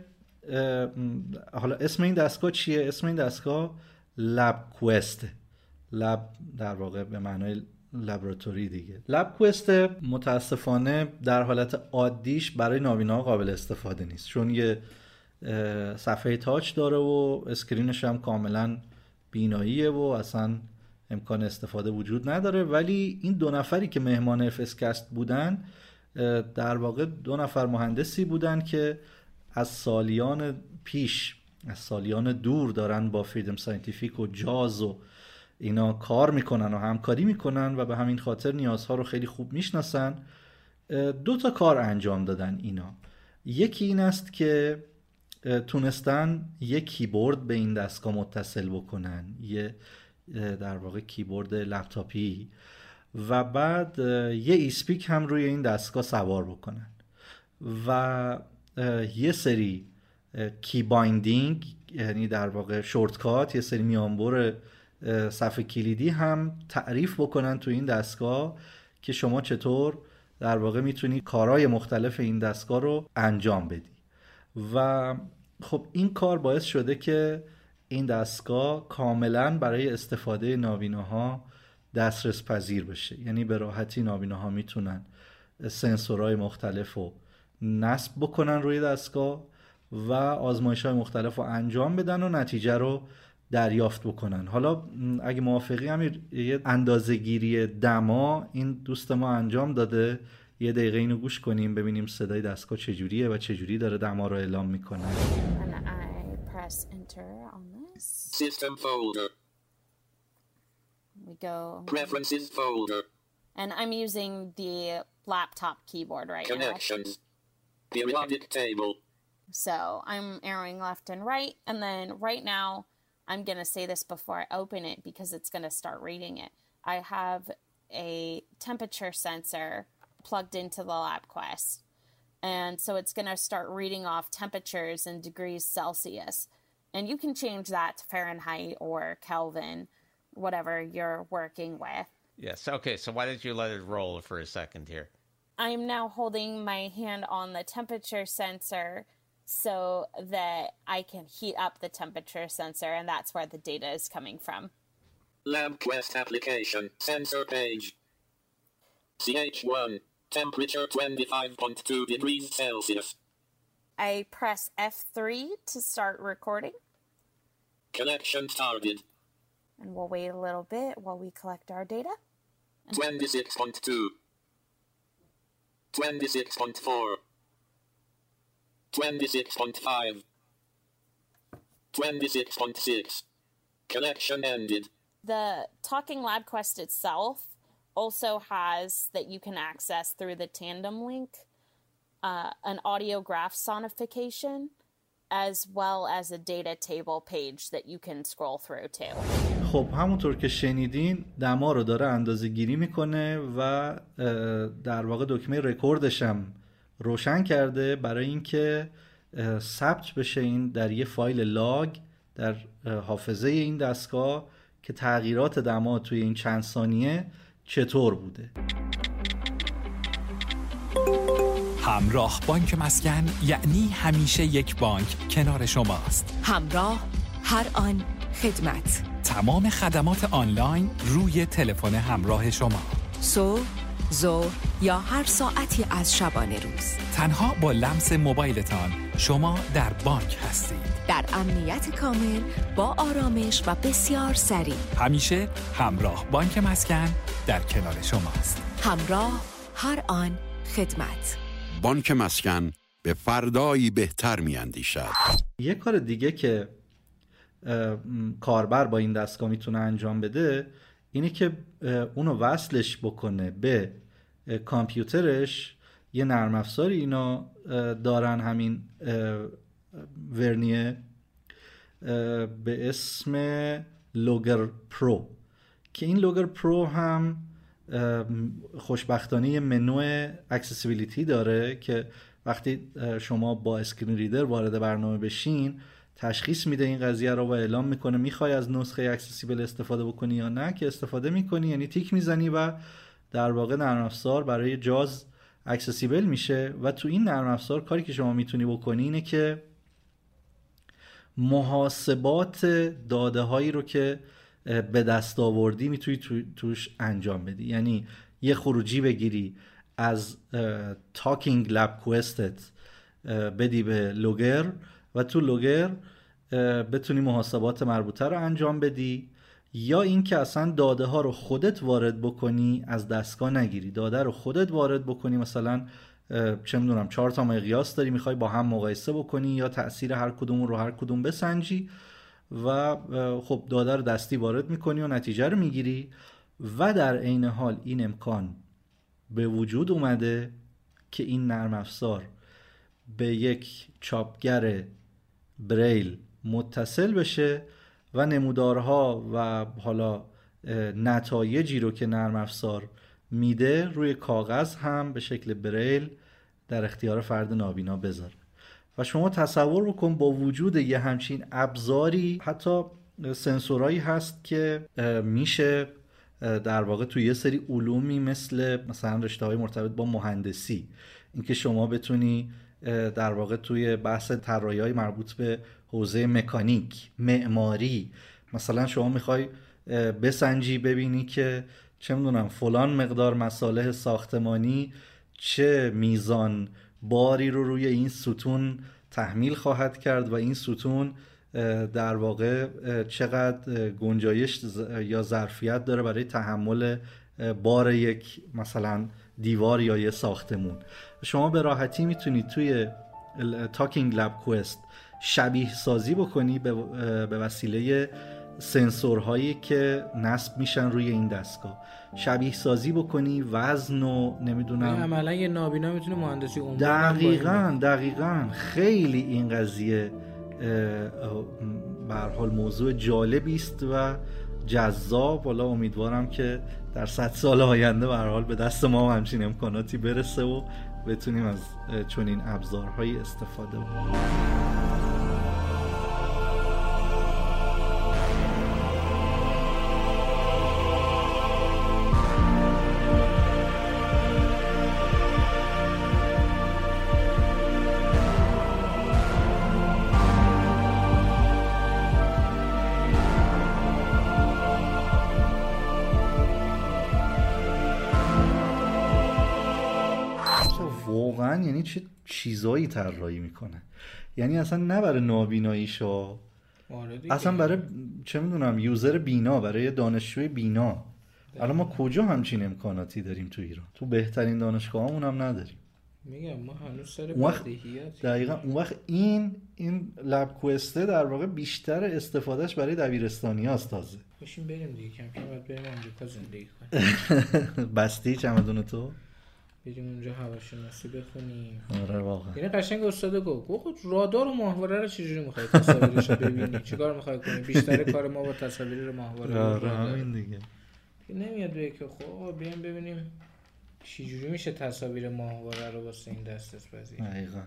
حالا اسم این دستگاه چیه؟ اسم این دستگاه لب کوست. لب در واقع به معنای لابراتوری دیگه. لب کوست متاسفانه در حالت عادیش برای نابینا قابل استفاده نیست، چون یه صفحه تاچ داره و اسکرینش هم کاملا بیناییه و اصلا امکان استفاده وجود نداره. ولی این دو نفری که مهمان اف اس کست بودن در واقع دو نفر مهندسی بودن که از سالیان پیش، از سالیان دور دارن با فریدم ساینتیفیک و جاز و اینا کار میکنن و همکاری میکنن و به همین خاطر نیازها رو خیلی خوب میشناسن. دو تا کار انجام دادن اینا. یکی این است که تونستن یک کیبورد به این دستگاه متصل بکنن، یه در واقع کیبورد لپتاپی، و بعد یه ایسپیک هم روی این دستگاه سوار بکنن و یه سری کی بایندینگ، یعنی در واقع شورتکات، یه سری میانبر صفحه کلیدی هم تعریف بکنن تو این دستگاه که شما چطور در واقع میتونی کارهای مختلف این دستگاه رو انجام بدی. و خب این کار باعث شده که این دستگاه کاملا برای استفاده نابیناها دسترس پذیر بشه، یعنی به راحتی نابیناها میتونن سنسورهای مختلف رو نصب بکنن روی دستگاه و آزمایش‌های مختلف رو انجام بدن و نتیجه رو دریافت بکنن. حالا اگه موافقی همین یه اندازه‌گیری دما این دوست ما انجام داده، یه دقیقه اینو گوش کنیم ببینیم صدای دستگاه چجوریه و چجوری داره دما رو اعلام میکنه. press enter on this. System folder. We go Preferences folder. And I'm using the laptop keyboard right Connections. now. Periodic table. So I'm arrowing left and right, and then right now I'm going to say this before I open it because it's going to start reading it. I have a temperature sensor plugged into the LabQuest. And so it's going to start reading off temperatures in degrees Celsius. And you can change that to Fahrenheit or Kelvin, whatever you're working with. Yes. Okay. So why don't you let it roll for a second here? I'm now holding my hand on the temperature sensor so that I can heat up the temperature sensor, and that's where the data is coming from. LabQuest application, sensor page. C H one, temperature twenty-five point two degrees Celsius. I press F three to start recording. Connection started. And we'll wait a little bit while we collect our data. twenty-six point two. twenty-six point four. twenty-six point five. twenty-six point six. Connection ended. The Talking LabQuest itself also has that you can access through the Tandem link, uh, an audio graph sonification, as well as a data table page that you can scroll through too. خب همونطور که شنیدین دما رو داره اندازه گیری میکنه و در واقع دکمه رکوردش هم روشن کرده برای اینکه ثبت بشه این در یه فایل لاگ در حافظه این دستگاه که تغییرات دما توی این چند ثانیه چطور بوده. همراه بانک مسکن یعنی همیشه یک بانک کنار شماست. همراه هر آن خدمت. تمام خدمات آنلاین روی تلفن همراه شما. صبح، ظهر یا هر ساعتی از شبانه روز. تنها با لمس موبایلتان شما در بانک هستید. در امنیت کامل با آرامش و بسیار سریع. همیشه همراه بانک مسکن در کنار شماست. همراه هر آن خدمت. بانک مسکن به فردایی بهتر میاندیشد. یه کار دیگه که کاربر با این دستگاه میتونه انجام بده اینه که اونو وصلش بکنه به کامپیوترش. یه نرم افزاری اینا دارن همین ورنیه به اسم لوگر پرو که این لوگر پرو هم خوشبختانه یه منو اکسسیبیلیتی داره که وقتی شما با اسکرین ریدر وارد برنامه بشین تشخیص میده این قضیه رو و اعلام میکنه میخوای از نسخه اکسسیبل استفاده بکنی یا نه، که استفاده میکنی یعنی تیک میزنی و در واقع نرم افزار برای جاز اکسسیبل میشه. و تو این نرم افزار کاری که شما میتونی بکنی اینه که محاسبات داده هایی رو که به دست آوردی میتونی تو توش انجام بدی. یعنی یه خروجی بگیری از تاکینگ لب کوستت بدی به لوگر و تو لوگر بتونی محاسبات مربوطه رو انجام بدی، یا اینکه اصلا داده ها رو خودت وارد بکنی از دستگاه نگیری، داده رو خودت وارد بکنی. مثلا چه میدونم چهار تا مقیاس داری میخوای با هم مقایسه بکنی یا تأثیر هر کدوم رو هر کدوم بسنجی و خب داده رو دستی وارد میکنی و نتیجه رو میگیری. و در عین حال این امکان به وجود اومده که این نرم افزار به یک چاپگر بریل متصل بشه و نمودارها و حالا نتایجی رو که نرم افزار میده روی کاغذ هم به شکل بریل در اختیار فرد نابینا بذاره. و شما تصور بکن با وجود یه همچین ابزاری حتی سنسورایی هست که میشه در واقع توی یه سری علومی مثل مثلا رشته‌های مرتبط با مهندسی، اینکه شما بتونی در واقع توی بحث طراحی‌های مربوط به حوزه مکانیک، معماری، مثلا شما میخوای بسنجی ببینی که چه میدونم فلان مقدار مصالح ساختمانی چه میزان باری رو روی این ستون تحمیل خواهد کرد و این ستون در واقع چقدر گنجایش یا ظرفیت داره برای تحمل بار یک مثلا دیوار یا یه ساختمون. شما به راحتی میتونید توی تاکینگ لب کوست شبیه سازی بکنی به به وسیله سنسورهایی که نصب میشن روی این دستگاه، شبیه سازی بکنی وزن و نمیدونم. عملا یه نابینا میتونه مهندسی عمومی. دقیقاً دقیقاً خیلی این قضیه به هر حال موضوع جالبی است و جذاب. والا امیدوارم که در صد سال آینده به هر حال به دست ما هم همچین امکاناتی برسه و بتونیم از چنین ابزارهایی استفاده بکنیم. واقعا یعنی چه چیزایی طراحی میکنه، یعنی اصلا نه برای نابیناییشا، اصلا برای چه میدونم یوزر بینا، برای دانشجوی بینا. الان ما کجا همچین امکاناتی داریم تو ایران؟ تو بهترین دانشگاهامون هم نداریم. میگم ما هنوز سر وقت... بدیهیات. دقیقاً اون وقت این این لب کوسته در واقع بیشتر استفادهش برای دبیرستانیاست. تازه بشین بریم دیگه، کم کم باید بریم آمریکا زندگی کنیم. بستی چمدون تو؟ بریم اونجا هواشناسی بخونیم. آره واقعا. یعنی قشنگ استاد گفت گفت رادار و ماهواره رو چجوری می‌خوای تصاویرش رو ببینی؟ چیکار می‌خوای کنی؟ بیشتر کار ما با تصاویر ماهواره. آره همین دیگه. نمیاد بگه که خب بیایم ببینیم چجوری میشه تصاویر ماهواره رو واسه این دسترس‌پذیر. دقیقاً.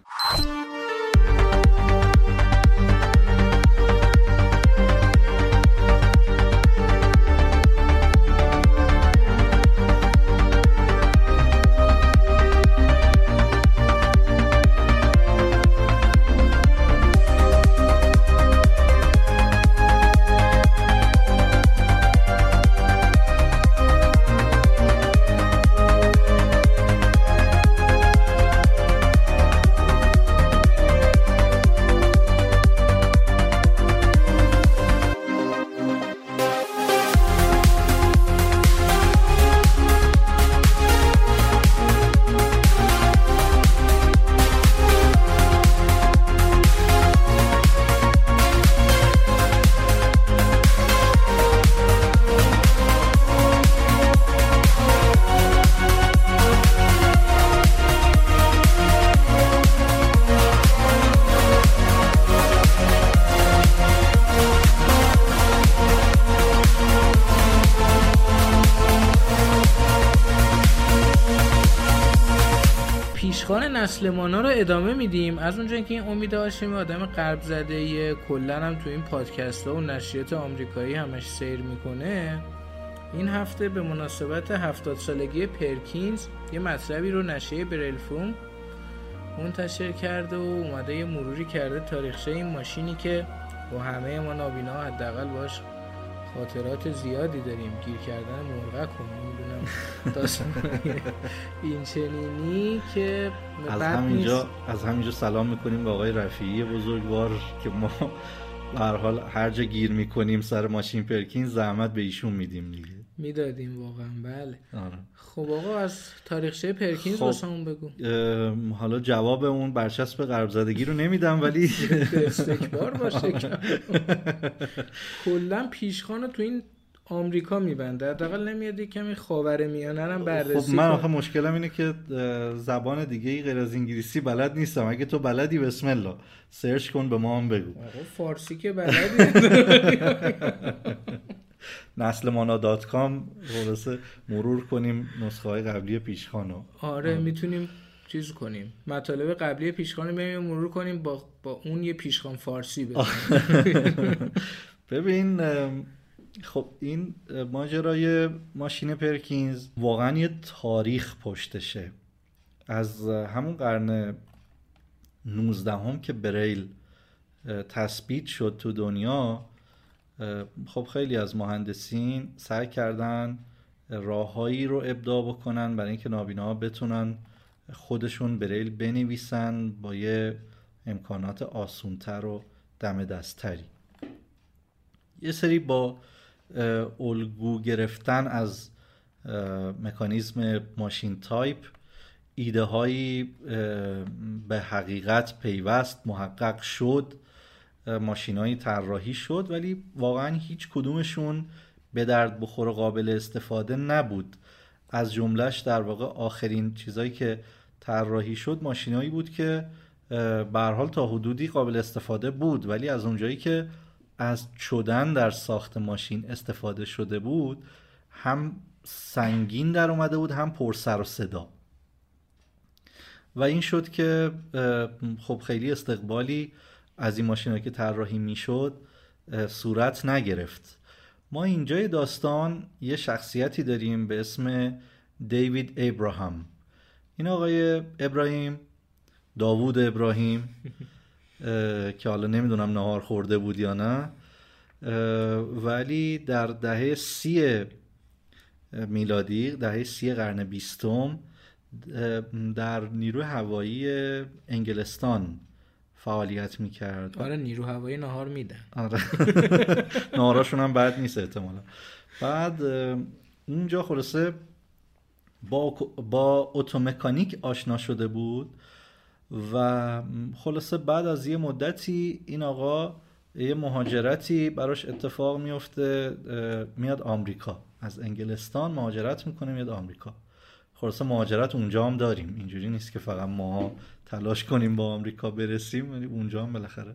نسلمانا رو ادامه میدیم. از اونجایی که این امید هاشمی آدم قلب زده کلا هم تو این پادکست ها و نشریات آمریکایی همش سیر میکنه، این هفته به مناسبت هفتاد سالگی پرکینز یه مطلبی رو نشریه بریل فروم منتشر کرده و اومده یه مروری کرده تاریخچه این ماشینی که با همه ما نابینا حداقل باش خاطرات زیادی داریم. گیر کردن مرغک و نمیدونم داستان این چنینی که از همینجا از همینجا سلام میکنیم به آقای رفیعی بزرگوار که ما به هر حال هر جا گیر میکنیم سر ماشین پرکین زحمت به ایشون میدیم دیگه. میدادیم واقعا. بله. آره. خب آقا از تاریخچه پرکینز خب واسمون بگو. حالا جواب اون برچسب غرب زدگی رو نمیدم ولی استکبار باشه. کلا پیشخوانو تو این آمریکا میبنده، حداقل نمیاد کمی خاورمیانه هم بررسی. خب من آخه مشکلم اینه که زبان دیگه ای غیر از انگلیسی بلد نیستم. اگه تو بلدی بسم الله سرچ کن به ما هم بگو. آقا فارسی که بلدی. نسلمانا دات کام خلاصه مرور کنیم نسخه های قبلی پیشخوانو. آره میتونیم چیز کنیم مطالب قبلی پیشخوانو بریم مرور کنیم با با اون یه پیشخوان فارسی بزنیم. ببین خب این ماجرای ماشین پرکینز واقعا یه تاریخ پشتشه. از همون قرن نوزدهم که بریل تثبیت شد تو دنیا، خب خیلی از مهندسین سعی کردن راههایی رو ابداع بکنن برای اینکه نابیناها بتونن خودشون بریل بنویسن با یه امکانات آسونتر و دم دستتری. یه سری با الگو گرفتن از مکانیزم ماشین تایپ ایده هایی به حقیقت پیوست محقق شد ماشینایی طراحی شد، ولی واقعا هیچ کدومشون به درد بخور و قابل استفاده نبود. از جملهش در واقع آخرین چیزایی که طراحی شد ماشینایی بود که به هر حال تا حدودی قابل استفاده بود، ولی از اونجایی که از چدن در ساخت ماشین استفاده شده بود هم سنگین در اومده بود هم پر سر و صدا، و این شد که خب خیلی استقبالی از این ماشینایی که طراحی میشد صورت نگرفت. ما اینجای داستان یه شخصیتی داریم به اسم دیوید ابراهام. این آقای ابراهیم، داوود ابراهیم که حالا نمیدونم نهار خورده بود یا نه، ولی در دهه سی میلادی، دهه سی قرن بیستم، در نیروی هوایی انگلستان فعالیت میکرد. آره نیرو هوایی نهار میدن. آره نهاراشون هم بد نیست احتمالا. بعد اونجا خلاصه با با اتومکانیک آشنا شده بود و خلاصه بعد از یه مدتی این آقا یه مهاجرتی براش اتفاق میفته، میاد آمریکا، از انگلستان مهاجرت میکنه میاد آمریکا. خلاصه مهاجرت اونجا هم داریم، اینجوری نیست که فقط ما تلاش کنیم با آمریکا برسیم، ولی اونجا هم بالاخره.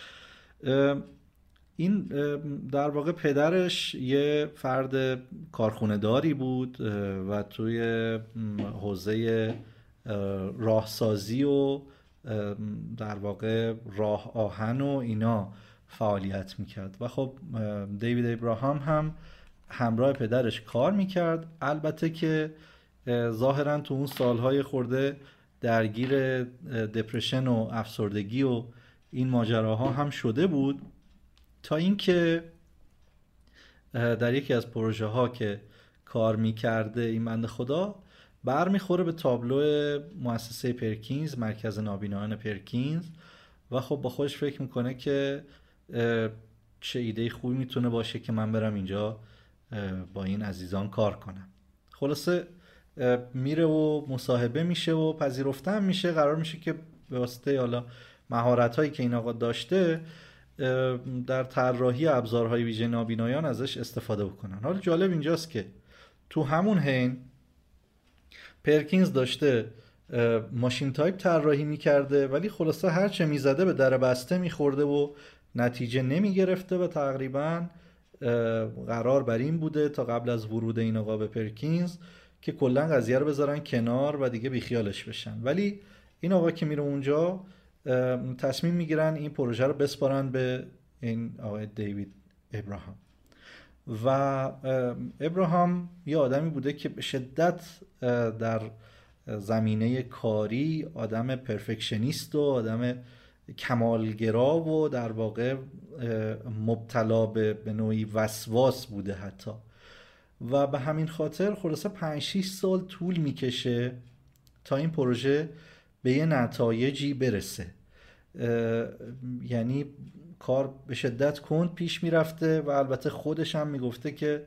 این در واقع پدرش یه فرد کارخونه داری بود و توی حوزه راهسازی و در واقع راه آهن و اینا فعالیت میکرد و خب دیوید ابراهام هم همراه پدرش کار میکرد. البته که ظاهرا تو اون سالهای خورده درگیر دپرشن و افسردگی و این ماجراها هم شده بود، تا اینکه در یکی از پروژه ها که کار میکرده این بنده خدا برمیخوره به تابلو مؤسسه پرکینز، مرکز نابینایان پرکینز، و خب با خودش فکر میکنه که چه ایده خوبی میتونه باشه که من برم اینجا با این عزیزان کار کنم. خلاصه میره و مصاحبه میشه و پذیرفته هم میشه، قرار میشه که به واسطه حالا مهارت‌هایی که این آقا داشته در طراحی ابزارهای ویژه نابینایان ازش استفاده بکنن. حالا جالب اینجاست که تو همون حین پرکینز داشته ماشین تایپ طراحی میکرده، ولی خلاصه هر چه میزده به در بسته میخورده و نتیجه نمیگرفته و تقریبا قرار بر این بوده تا قبل از ورود این آقا به پرکینز که کلا قضیه رو بذارن کنار و دیگه بیخیالش بشن. ولی این آقا که میره اونجا تصمیم میگیرن این پروژه رو بسپارن به این آقای دیوید ابراهام. و ابراهام یه آدمی بوده که به شدت در زمینه کاری آدم پرفکشنیست و آدم کمالگرا و در واقع مبتلا به نوعی وسواس بوده حتی، و به همین خاطر خلاصه پنج شش سال طول میکشه تا این پروژه به یه نتایجی برسه. یعنی کار به شدت کند پیش میرفته و البته خودش هم میگفته که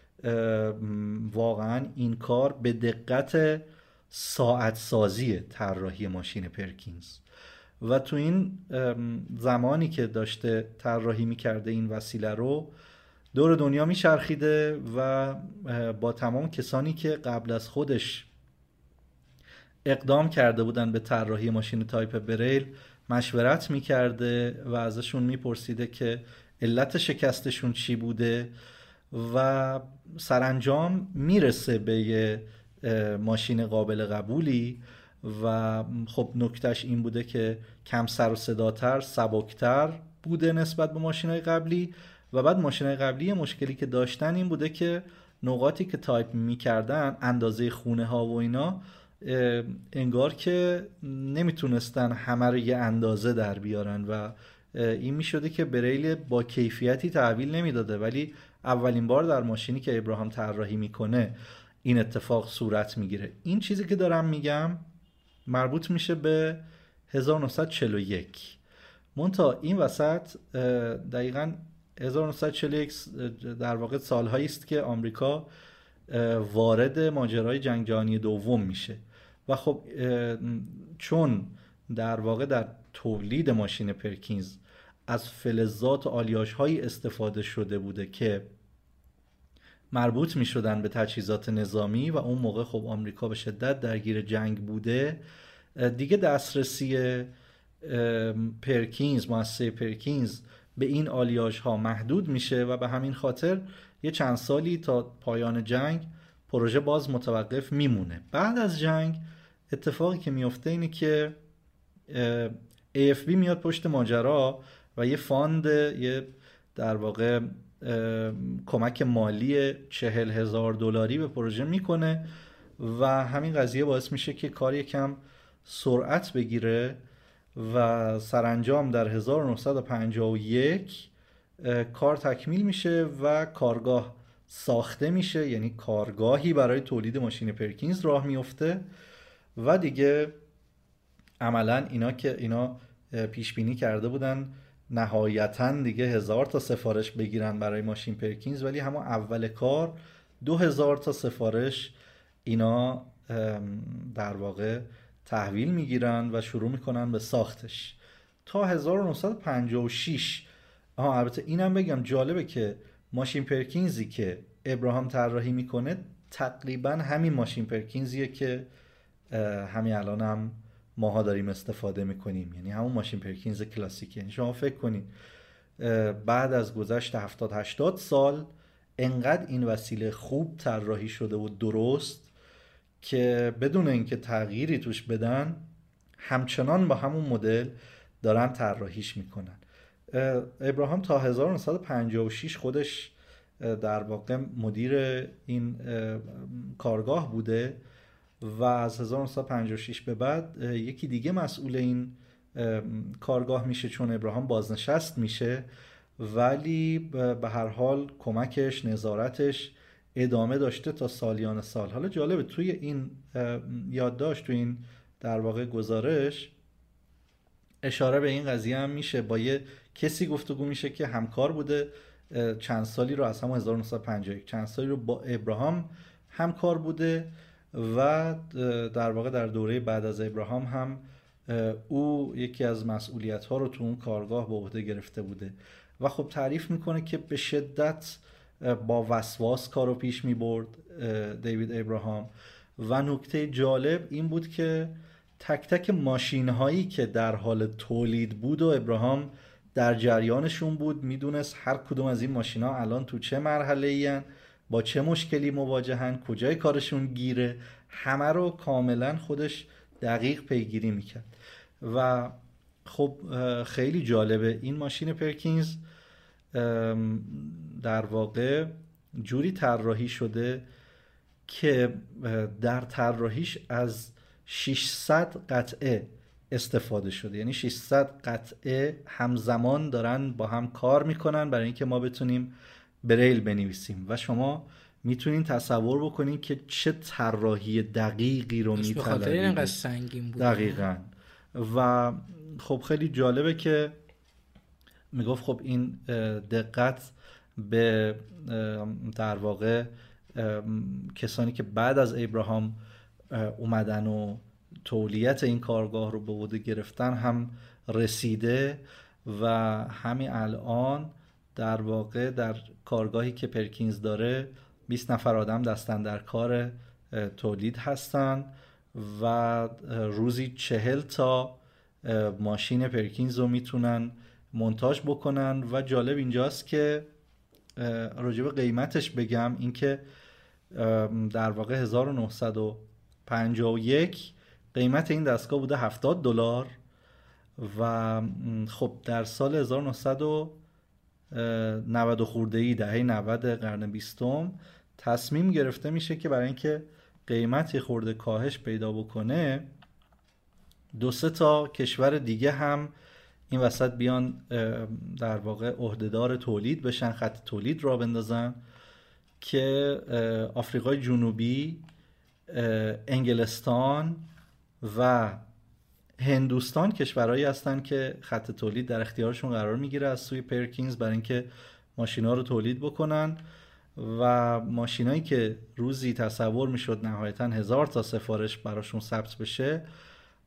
واقعا این کار به دقت ساعت سازی طراحی ماشین پرکینز، و تو این زمانی که داشته طراحی میکرده این وسیله رو دور دنیا میچرخیده و با تمام کسانی که قبل از خودش اقدام کرده بودن به طراحی ماشین تایپ بریل مشورت میکرده و ازشون میپرسیده که علت شکستشون چی بوده، و سرانجام میرسه به یه ماشین قابل قبولی. و خب نکتهش این بوده که کم سر و صداتر، سبکتر بوده نسبت به ماشین‌های قبلی. و بعد ماشین‌های قبلی مشکلی که داشتن این بوده که نقاطی که تایپ میکردن، اندازه خونه ها و اینا، انگار که نمیتونستن همه رو یه اندازه در بیارن و این میشده که بریل با کیفیتی تحویل نمیداده. ولی اولین بار در ماشینی که ابراهام طراحی میکنه این اتفاق صورت میگیره. این چیزی که دارم میگم مربوط میشه به هزار و نهصد و چهل و یک. منتها این وسط دقیقاً هزار و نهصد و چهل و یک در واقع سالهایی است که آمریکا وارد ماجرای جنگ جهانی دوم میشه و خب چون در واقع در تولید ماشین پرکینز از فلزات و آلیاژ هایی استفاده شده بوده که مربوط می شدن به تجهیزات نظامی و اون موقع خب آمریکا به شدت درگیر جنگ بوده، دیگه دسترسی پرکینز، مؤسسه پرکینز به این آلیاژ ها محدود میشه و به همین خاطر یه چند سالی تا پایان جنگ پروژه باز متوقف میمونه. بعد از جنگ اتفاقی که میفته اینه که ای اف بی میاد پشت ماجرا و یه فاند، یه در واقع کمک مالی چهل هزار دلاری به پروژه میکنه و همین قضیه باعث میشه که کار یکم سرعت بگیره و سرانجام در هزار و نهصد و پنجاه و یک کار تکمیل میشه و کارگاه ساخته میشه، یعنی کارگاهی برای تولید ماشین پرکینز راه میفته و دیگه عملا اینا که اینا پیش بینی کرده بودن نهایتاً دیگه هزار تا سفارش بگیرن برای ماشین پرکینز، ولی همون اول کار دو هزار تا سفارش اینا در واقع تحویل میگیرن و شروع میکنن به ساختش تا هزار و نهصد و پنجاه و شش. آها البته اینم بگم جالبه که ماشین پرکینزی که ابراهام طراحی میکنه تقریبا همین ماشین پرکینزیه که همین الان هم ماها داریم استفاده میکنیم، یعنی همون ماشین پرکینز کلاسیک. یعنی شما فکر کنید بعد از گذشت هفتاد هشتاد سال انقدر این وسیله خوب طراحی شده و درست که بدون اینکه تغییری توش بدن همچنان با همون مدل دارن طراحیش میکنن. ابراهام تا هزار و نهصد و پنجاه و شش خودش در واقع مدیر این کارگاه بوده و از هزار و نهصد و پنجاه و شش به بعد یکی دیگه مسئول این کارگاه میشه چون ابراهام بازنشست میشه، ولی به هر حال کمکش، نظارتش ادامه داشته تا سالیان سال. حالا جالبه توی این یادداشت، توی این در واقع گزارش اشاره به این قضیه هم میشه، با یه کسی گفتگو میشه که همکار بوده چند سالی رو از همون هزار و نهصد و پنجاه و یک چند سالی رو با ابراهام همکار بوده و در واقع در دوره بعد از ابراهام هم او یکی از مسئولیت ها رو تو اون کارگاه به عهده گرفته بوده و خب تعریف میکنه که به شدت با وسواس کارو پیش میبرد دیوید ابراهام و نکته جالب این بود که تک تک ماشین هایی که در حال تولید بود و ابراهام در جریانشون بود، میدونست هر کدوم از این ماشین ها الان تو چه مرحله این، با چه مشکلی مواجهن، کجای کارشون گیره، همه رو کاملا خودش دقیق پیگیری میکرد و خب خیلی جالبه این ماشین پرکینز در واقع جوری طراحی شده که در طراحیش از ششصد قطعه استفاده شده، یعنی ششصد قطعه همزمان دارن با هم کار میکنن برای اینکه ما بتونیم بریل بنویسیم و شما میتونین تصور بکنین که چه طراحی دقیقی رو میطلبه. به خاطر اینقدر سنگین بود. دقیقاً. و خب خیلی جالبه که میگفت خب این دقت به در واقع کسانی که بعد از ابراهام اومدن و تولیت این کارگاه رو به عهده گرفتن هم رسیده و همین الان در واقع در کارگاهی که پرکینز داره بیست نفر آدم دستن در کار تولید هستن و روزی چهل تا ماشین پرکینز رو میتونن مونتاژ بکنن و جالب اینجاست که راجع به قیمتش بگم این که در واقع هزار و نهصد و پنجاه و یک قیمت این دستگاه بوده هفتاد دلار و خب در سال هزار و نهصد و نود خورده‌ای دهه نود قرن بیستم تصمیم گرفته میشه که برای اینکه قیمتی خورده کاهش پیدا بکنه دو سه تا کشور دیگه هم این وسط بیان در واقع عهدهدار تولید بشن، خط تولید را بندازن که آفریقای جنوبی، انگلستان و هندوستان کشورهایی هستن که خط تولید در اختیارشون قرار میگیره از سوی پرکینز برای اینکه ماشینا رو تولید بکنن و ماشینایی که روزی تصور میشد نهایتا هزار تا سفارش براشون ثبت بشه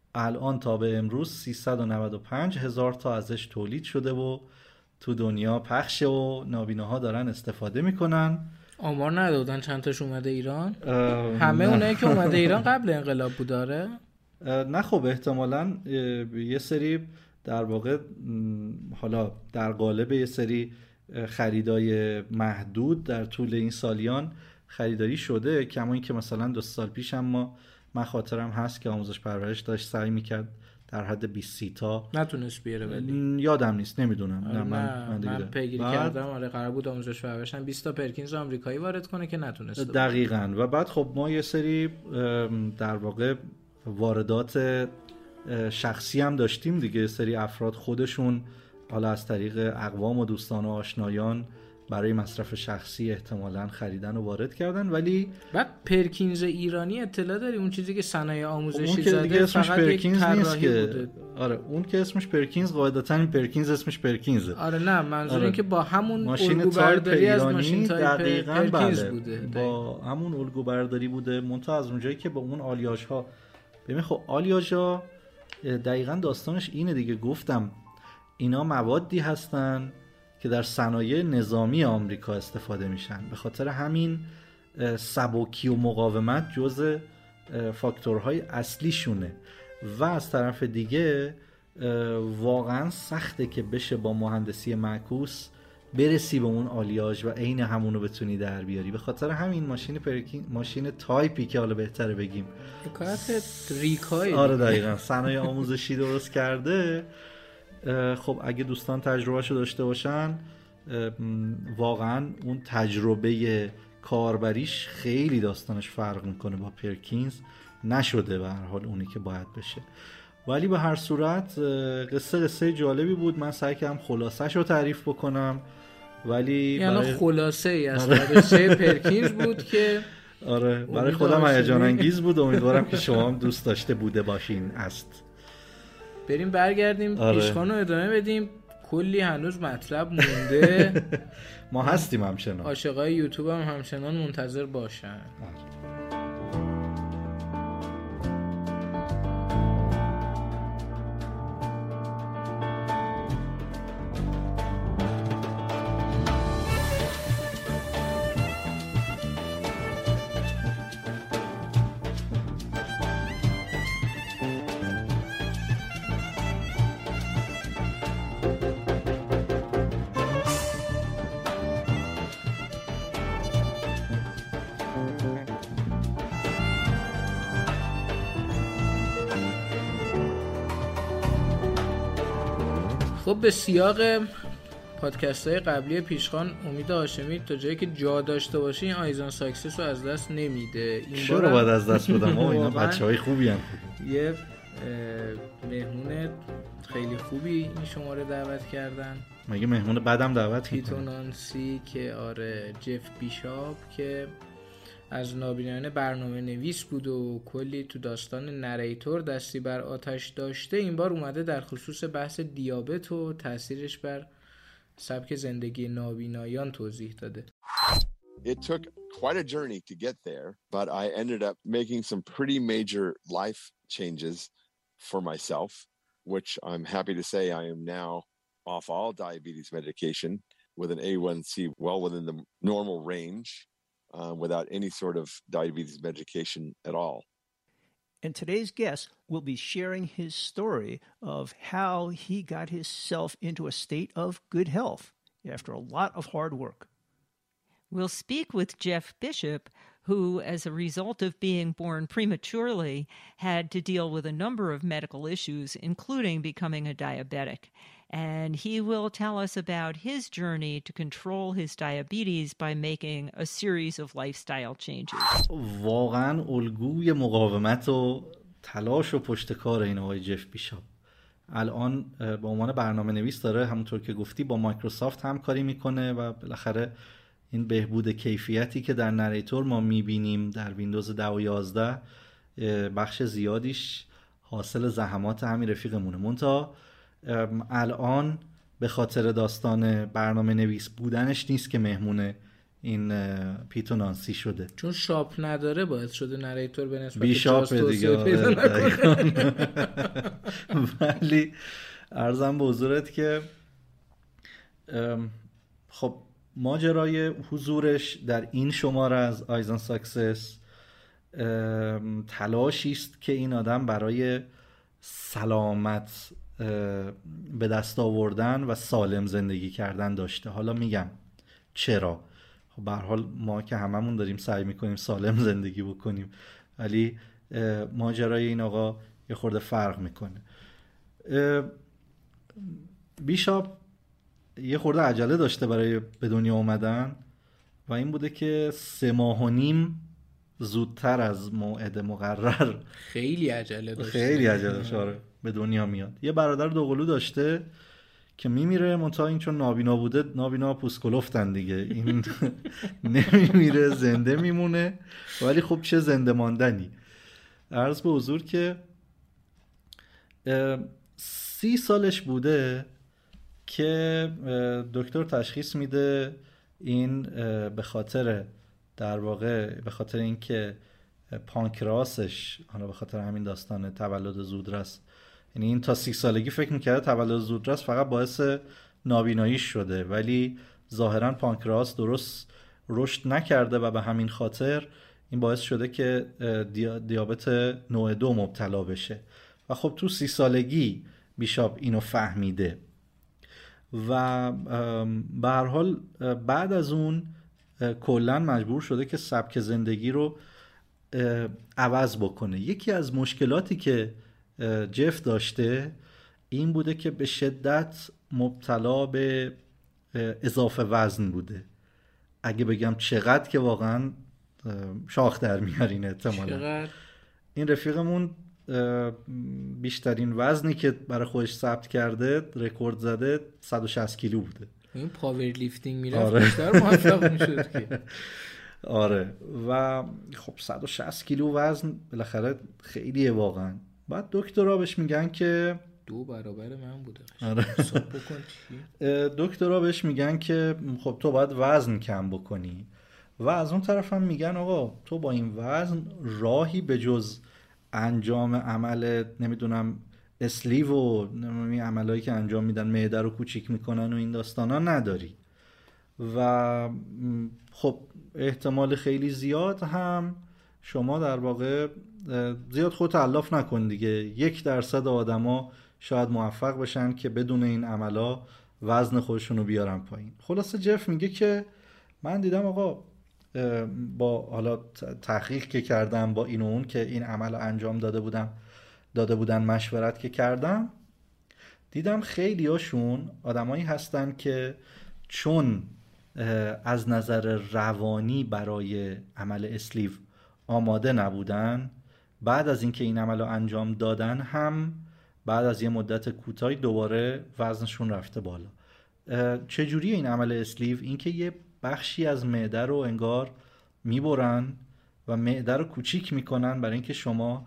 الان تا به امروز سیصد و نود و پنج هزار تا ازش تولید شده و تو دنیا پخشه و نابیناها دارن استفاده میکنن. آمار ندادن چند تاش اومده ایران؟ همه اونایی که اومده ایران قبل انقلاب بود داره؟ نه خب احتمالاً یه سری در واقع حالا در قالب یه سری خریدای محدود در طول این سالیان خریداری شده، کما این که مثلا دو سال پیش هم ما من خاطرم هست که آموزش پرورش داشت سعی میکرد در حد بیست تا نتونست بیاره، ولی یادم نیست نمیدونم. نه من من, من پیگیری کردم آره قرار بود آموزش پرورش هم بیست تا پرکینز آمریکایی وارد کنه که نتونست. دقیقاً. و بعد خب ما یه سری در واقع واردات شخصی هم داشتیم دیگه، سری افراد خودشون حالا از طریق اقوام و دوستان و آشنایان برای مصرف شخصی احتمالاً خریدن و وارد کردن. ولی بعد پرکینز ایرانی اطلاع داری اون چیزی که صنایع آموزشی زده دیگه اسمش فقط پرکینز نیست که بوده. آره اون که اسمش پرکینز قاعدتاً این پرکینز اسمش پرکینزه. آره نه منظور آره. این که با همون الگو برداری از ماشین تایپ پرکینز بله. بوده با دقیقا. همون الگو برداری بوده، منتها از اونجایی که با اون آلیاژ ها ببین خب آلیاژ ها دقیقاً داستانش اینه دیگه، گفتم اینا موادی هستن که در صنایع نظامی آمریکا استفاده میشن، به خاطر همین سبکی و مقاومت جزء فاکتورهای اصلیشونه و از طرف دیگه واقعا سخته که بشه با مهندسی معکوس برسی به اون آلیاژ و عین همونو بتونی در بیاری. به خاطر همین ماشین پرکین ماشین تایپی که حالا بهتره بگیم کارت ریکای آره دقیقاً صنایع آموزشی درست کرده. خب اگه دوستان تجربهشو داشته باشن واقعا اون تجربه کاربریش خیلی داستانش فرق میکنه با پرکینز، نشده به هر حال اونی که باید بشه. ولی به هر صورت قصه قصه جالبی بود. من سعی کردم خلاصه‌ش رو تعریف بکنم ولی یعنی برای... خلاصه ای از قصه پرکینز بود که آره برای خودم هیجان انگیز بود. امیدوارم که شما هم دوست داشته بوده باشین. است بریم برگردیم آره. پیشخوان رو ادامه بدیم، کلی هنوز مطلب مونده. ما هستیم همچنان، عاشقای یوتیوب هم همچنان منتظر باشن. آره. خب به سیاق پادکست های قبلی پیشخوان امید هاشمی تا جایی که جا داشته باشه این آیزان ساکسس رو از دست نمیده. این چرا باید از دست بدم؟ ما اینا بچه های خوبی هم یه مهمون خیلی خوبی این شماره دعوت کردن. مگه مهمون بعدم دعوت پیتو نانسی که آره جف بیشاپ که از نابینایان برنامه نویس بود و کلی تو داستان نریتور دستی بر آتش داشته، این بار اومده در خصوص بحث دیابت و تأثیرش بر سبک زندگی نابینایان توضیح داده. It took quite a journey to get there, but I ended up making some pretty major life changes for myself, which I'm happy to say I am now off all diabetes medication with an A one C well within the normal range. Uh, without any sort of diabetes medication at all. And today's guest will be sharing his story of how he got himself into a state of good health after a lot of hard work. We'll speak with Jeff Bishop, who, as a result of being born prematurely, had to deal with a number of medical issues, including becoming a diabetic. And he will tell us about his journey to control his diabetes by making a series of lifestyle changes. واقعا الگوی مقاومت و تلاش و پشتکار این آقای جف بیشاپ. الان به عنوان برنامه نویس داره همونطور که گفتی با مایکروسافت همکاری میکنه و بالاخره این بهبود کیفیتی که در نریتور ما میبینیم در ویندوز ده و یازده بخش زیادیش حاصل زحمات همین رفیقمونه. منتها الان به خاطر داستان برنامه نویس بودنش نیست که مهمون این پیتو نانسی شده، چون شاپ نداره باعث شده نریتور به نسبت بی شاپ دیگه پیدا نکنه. ولی عرضم به حضورت که خب ماجرای حضورش در این شماره از آیزن ساکسس تلاشی است که این آدم برای سلامت به دست آوردن و سالم زندگی کردن داشته. حالا میگم چرا. خب به هر حال ما که هممون داریم سعی میکنیم سالم زندگی بکنیم، ولی ماجرای این آقا یه خورده فرق میکنه. بیشاپ یه خورده عجله داشته برای به دنیا اومدن و این بوده که سه ماه و نیم زودتر از موعد مقرر خیلی عجله داشته خیلی عجله داشته به دنیا میاد. یه برادر دوقلو داشته که میمیره، منتها این چون نابینا بوده، نابینا پوسکلفتن دیگه، این نمیمیره، زنده میمونه. ولی خب چه زنده ماندنی. عرض به حضور که سی سالش بوده که دکتر تشخیص میده این به خاطر در واقع به خاطر اینکه پانکراسش، حالا به خاطر همین داستان تولد زودرس، یعنی این تا سی سالگی فکر میکرده تولد زودرس فقط باعث نابیناییش شده، ولی ظاهرا پانکراس درست رشد نکرده و به همین خاطر این باعث شده که دیابت نوع دو مبتلا بشه. و خب تو سی سالگی بیشاپ اینو فهمیده و به هر حال بعد از اون کلاً مجبور شده که سبک زندگی رو عوض بکنه. یکی از مشکلاتی که جف داشته این بوده که به شدت مبتلا به اضافه وزن بوده. اگه بگم چقدر که واقعاً شاخ در میارین احتمالاً. این رفیقمون بیشترین وزنی که برای خودش ثبت کرده، رکورد زده، صد و شصت کیلو بوده. این پاور لیفتینگ میرفت آره. بیشتر موفق میشد که آره. و خب صد و شصت کیلو وزن بالاخره خیلیه واقعا. بعد دکترها بهش میگن که دو برابر من بوده. آره. دکترها بهش میگن که خب تو باید وزن کم بکنی و از اون طرف هم میگن آقا تو با این وزن راهی به جز انجام عمل نمیدونم اسلیو و این عملایی که انجام میدن معده رو کوچیک میکنن و این داستانا نداری و خب احتمال خیلی زیاد هم شما در واقع زیاد خود تألف نکن دیگه. یک درصد آدما شاید موفق بشن که بدون این عملا وزن خودشونو بیارن پایین. خلاصه جف میگه که من دیدم آقا با حالا تحقیق که کردم با این و اون که این عمل انجام داده بودم داده بودن مشورت که کردم، دیدم خیلی هاشون آدمایی هستن که چون از نظر روانی برای عمل اسلیو آماده نبودن، بعد از اینکه این عمل رو انجام دادن هم بعد از یه مدت کوتاهی دوباره وزنشون رفته بالا. چجوری این عمل اسلیو؟ اینکه یه بخشی از معده رو انگار میبرن و معده رو کوچیک میکنن برای اینکه شما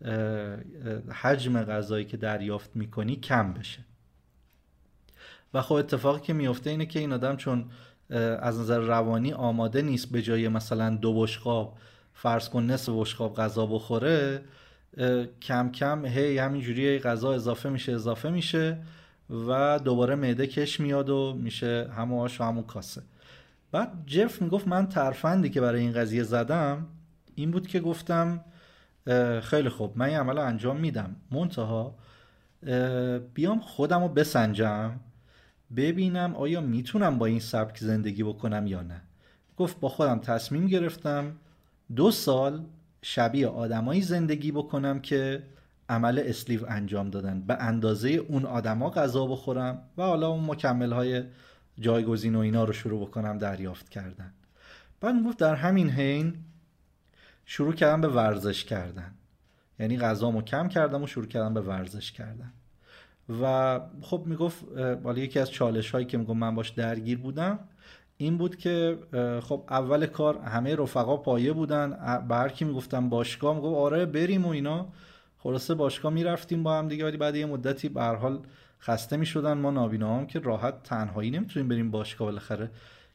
حجم غذایی که دریافت میکنی کم بشه. و خب اتفاقی که میفته اینه که این آدم چون از نظر روانی آماده نیست به جای مثلا دو بشقاب فرض کن نصف بشقاب غذا بخوره، کم کم هی همینجوری غذا اضافه میشه اضافه میشه و دوباره معده کش میاد و میشه همون آش و همون کاسه. بعد جف میگفت من ترفندی که برای این قضیه زدم این بود که گفتم خیلی خوب من این عمل رو انجام میدم، منتها بیام خودم رو بسنجم ببینم آیا میتونم با این سبک زندگی بکنم یا نه. گفت با خودم تصمیم گرفتم دو سال شبیه آدمایی زندگی بکنم که عمل اسلیو انجام دادن، به اندازه اون آدما غذا بخورم و حالا اون مکمل‌های جایگزین و اینا رو شروع بکنم دریافت کردن. بعد گفت در همین حین شروع کردم به ورزش کردن، یعنی غذامو کم کردم و شروع کردم به ورزش کردن. و خب میگفت ولی یکی از چالش هایی که میگم من باش درگیر بودم این بود که خب اول کار همه رفقا پایه بودن، به هر کی میگفتم باشگاه میگفت آره بریم و اینا، خلاصه باشگاه میرفتیم با هم دیگه، ولی بعد یه مدتی به هر حال خسته میشدن. ما نابینا هم که راحت تنهایی نمیتونیم بریم باشگاه، بالاخره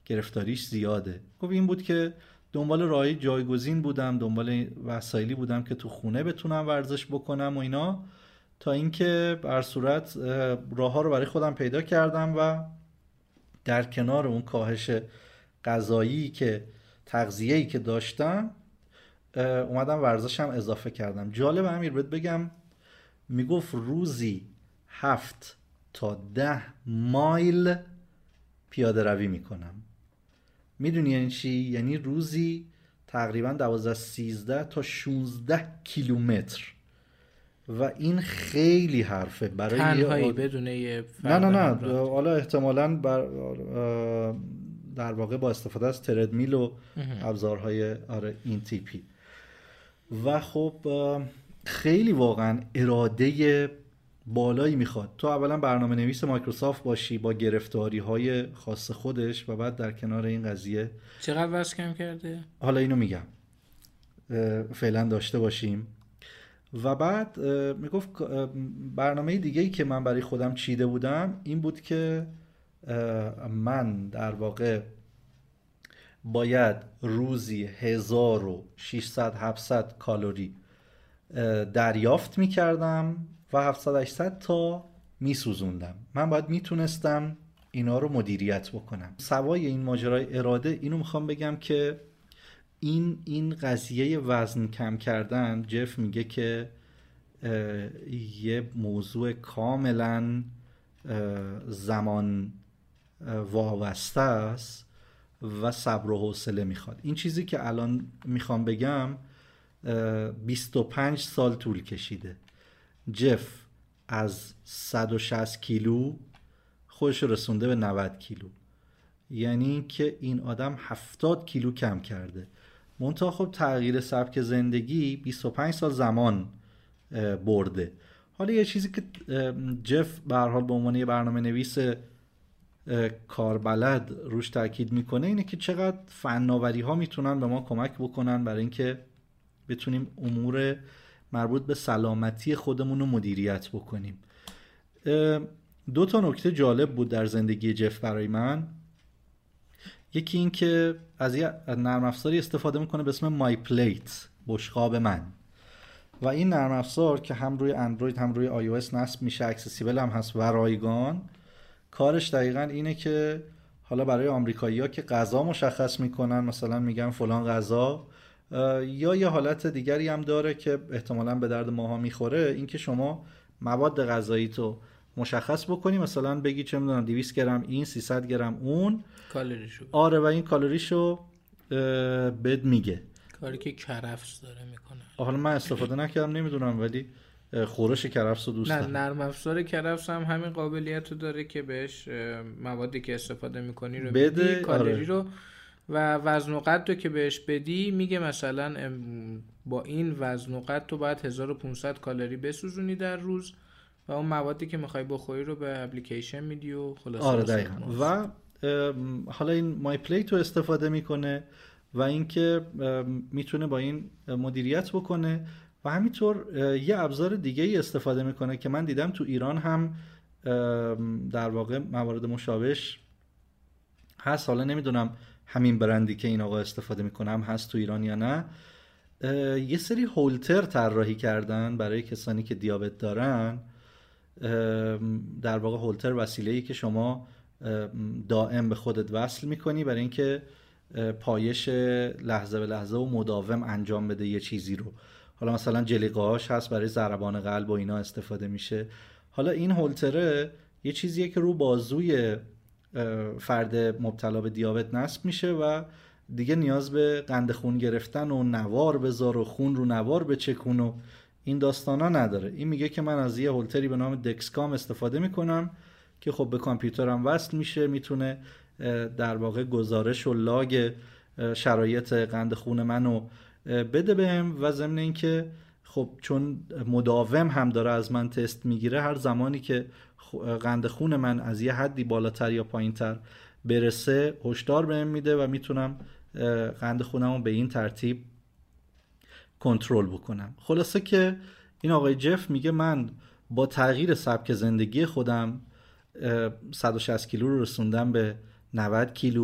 گرفتاریش زیاده. گفت این بود که دنبال راهی جایگزین بودم، دنبال وسایلی بودم که تو خونه بتونم ورزش بکنم و اینا، تا اینکه بر صورت راه ها رو برای خودم پیدا کردم و در کنار اون کاهش غذایی که تغذیه‌ای که داشتم اومدم ورزشم اضافه کردم. جالب امیر بهت بگم میگفت روزی هفت تا ده مایل پیاده روی میکنم. میدونی یعنی چی؟ یعنی روزی تقریبا دوازده سیزده تا شانزده کیلومتر و این خیلی حرفه برای تنهایی یه بدون یه نه نه نه حالا احتمالاً بر... در واقع با استفاده از تردمیل و ابزارهای آره این تیپی. و خب خیلی واقعا اراده بالایی میخواد. تو اولا برنامه نویس مایکروسافت باشی با گرفتاری های خاص خودش و بعد در کنار این قضیه چقدر وزن کم کرده؟ حالا اینو میگم فعلا داشته باشیم. و بعد میگفت برنامه دیگه‌ای که من برای خودم چیده بودم این بود که من در واقع باید روزی هزار و ششصد هفتصد کالری دریافت میکردم و هفتصد هشتصد تا میسوزوندم. من باید میتونستم اینا رو مدیریت بکنم. سوای این ماجرای اراده اینو میخوام بگم که این این قضیه وزن کم کردن جف میگه که یه موضوع کاملا زمان وابسته است و صبر و حوصله میخواد. این چیزی که الان میخوام بگم بیست و پنج سال طول کشیده. جف از صد و شصت کیلو خودش رسونده به نود کیلو، یعنی که این آدم هفتاد کیلو کم کرده. منتها خب تغییر سبک زندگی بیست و پنج سال زمان برده. حالا یه چیزی که جف به هر حال به عنوان یه برنامه نویس کاربلد روش تاکید میکنه اینه که چقدر فناوری ها میتونن به ما کمک بکنن برای اینکه بتونیم امور مربوط به سلامتی خودمون رو مدیریت بکنیم. دو تا نکته جالب بود در زندگی جف برای من. یکی این که از یه نرم افزاری استفاده میکنه به اسم مای پلیت، بشقاب من، و این نرم افزار که هم روی اندروید هم روی آی او اس نصب میشه، اکسسیبل هم هست و رایگان. کارش دقیقاً اینه که حالا برای آمریکایی‌ها که غذا مشخص میکنن، مثلا میگن فلان غذا، یا یه حالت دیگری هم داره که احتمالاً به درد ماها میخوره، این که شما مواد غذایی تو مشخص بکنی، مثلا بگی چه میدونم دویست گرم این، سیصد گرم اون، کالریشو آره و این کالریشو بد میگه. کاری که کرفس داره میکنه. حالا من استفاده نکردم نمیدونم، ولی خورش کرفس رو دوست دارم. نه نرم افزار کرفس هم همین قابلیت رو داره که بهش موادی که استفاده میکنی رو بده، کالری آره. رو و وزن و قد رو که بهش بدی میگه مثلا با این وزن و قد تو باید هزار و پانصد کالری بسوزونی در روز و اون موادی که میخوای بخوری رو به اپلیکیشن میدی و خلاصه. آره دقیقاً. و حالا این مای پلیت رو استفاده میکنه و اینکه میتونه با این مدیریت بکنه و همینطور یه ابزار دیگه ای استفاده میکنه که من دیدم تو ایران هم در واقع موارد مشابهش هست. حالا نمیدونم همین برندی که این آقا استفاده میکنه هم هست تو ایران یا نه. یه سری هولتر طراحی کردن برای کسانی که دیابت دارن. در واقع هولتر وسیله‌ای که شما دائم به خودت وصل میکنی برای اینکه پایش لحظه به لحظه و مداوم انجام بده یه چیزی رو. حالا مثلا جلیقه‌هاش هست برای ضربان قلب و اینا استفاده میشه. حالا این هولتره یه چیزیه که رو بازوی فرد مبتلا به دیابت نصب میشه و دیگه نیاز به قند خون گرفتن و نوار بذار و خون رو نوار بچکون و این داستانا نداره. این میگه که من از یه هولتری به نام دکسکام استفاده میکنم که خب به کامپیوترم وصل میشه، میتونه در واقع گزارش و لاگ شرایط قند خون منو بده بهم و ضمن اینکه خب چون مداوم هم داره از من تست میگیره، هر زمانی که قند خون من از یه حدی بالاتر یا پایینتر برسه هشدار بهم میده و میتونم قند خونمو به این ترتیب کنترل بکنم. خلاصه که این آقای جف میگه من با تغییر سبک زندگی خودم صد و شصت کیلو رو رسوندم به نود کیلو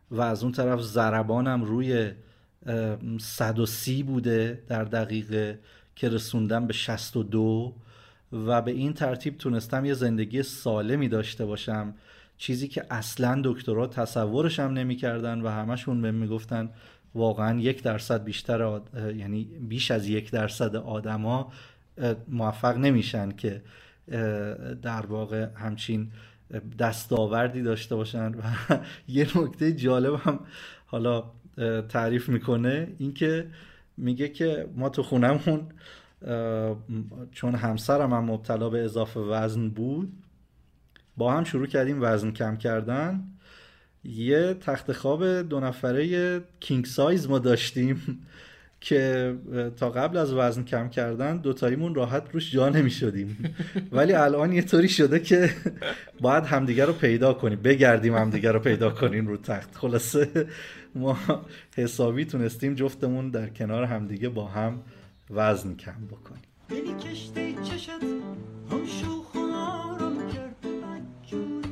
و از اون طرف ضربانم روی صد و سی بوده در دقیقه که رسوندم به شصت و دو و به این ترتیب تونستم یه زندگی سالمی داشته باشم، چیزی که اصلا دکترها تصورش هم نمی کردن و همشون بهم میگفتن واقعا یک درصد بیشتر آد... یعنی بیش از یک درصد آدما موفق نمیشن که در واقع همچین دستاوردی داشته باشن. و یه نکته جالب هم حالا تعریف میکنه، این که میگه که ما تو خونمون چون همسرم هم مبتلا به اضافه وزن بود با هم شروع کردیم وزن کم کردن. یه تخت خواب دو نفره کینگ سایز ما داشتیم که تا قبل از وزن کم کردن دوتاییمون راحت روش جا نمی شدیم، ولی الان یه طوری شده که باید همدیگر رو پیدا کنیم، بگردیم همدیگر رو پیدا کنیم رو تخت. خلاصه ما حسابی تونستیم جفتمون در کنار همدیگه با هم وزن کم بکنیم. دلی کشته چشت هم شوخ و آرام کرد بدجوری،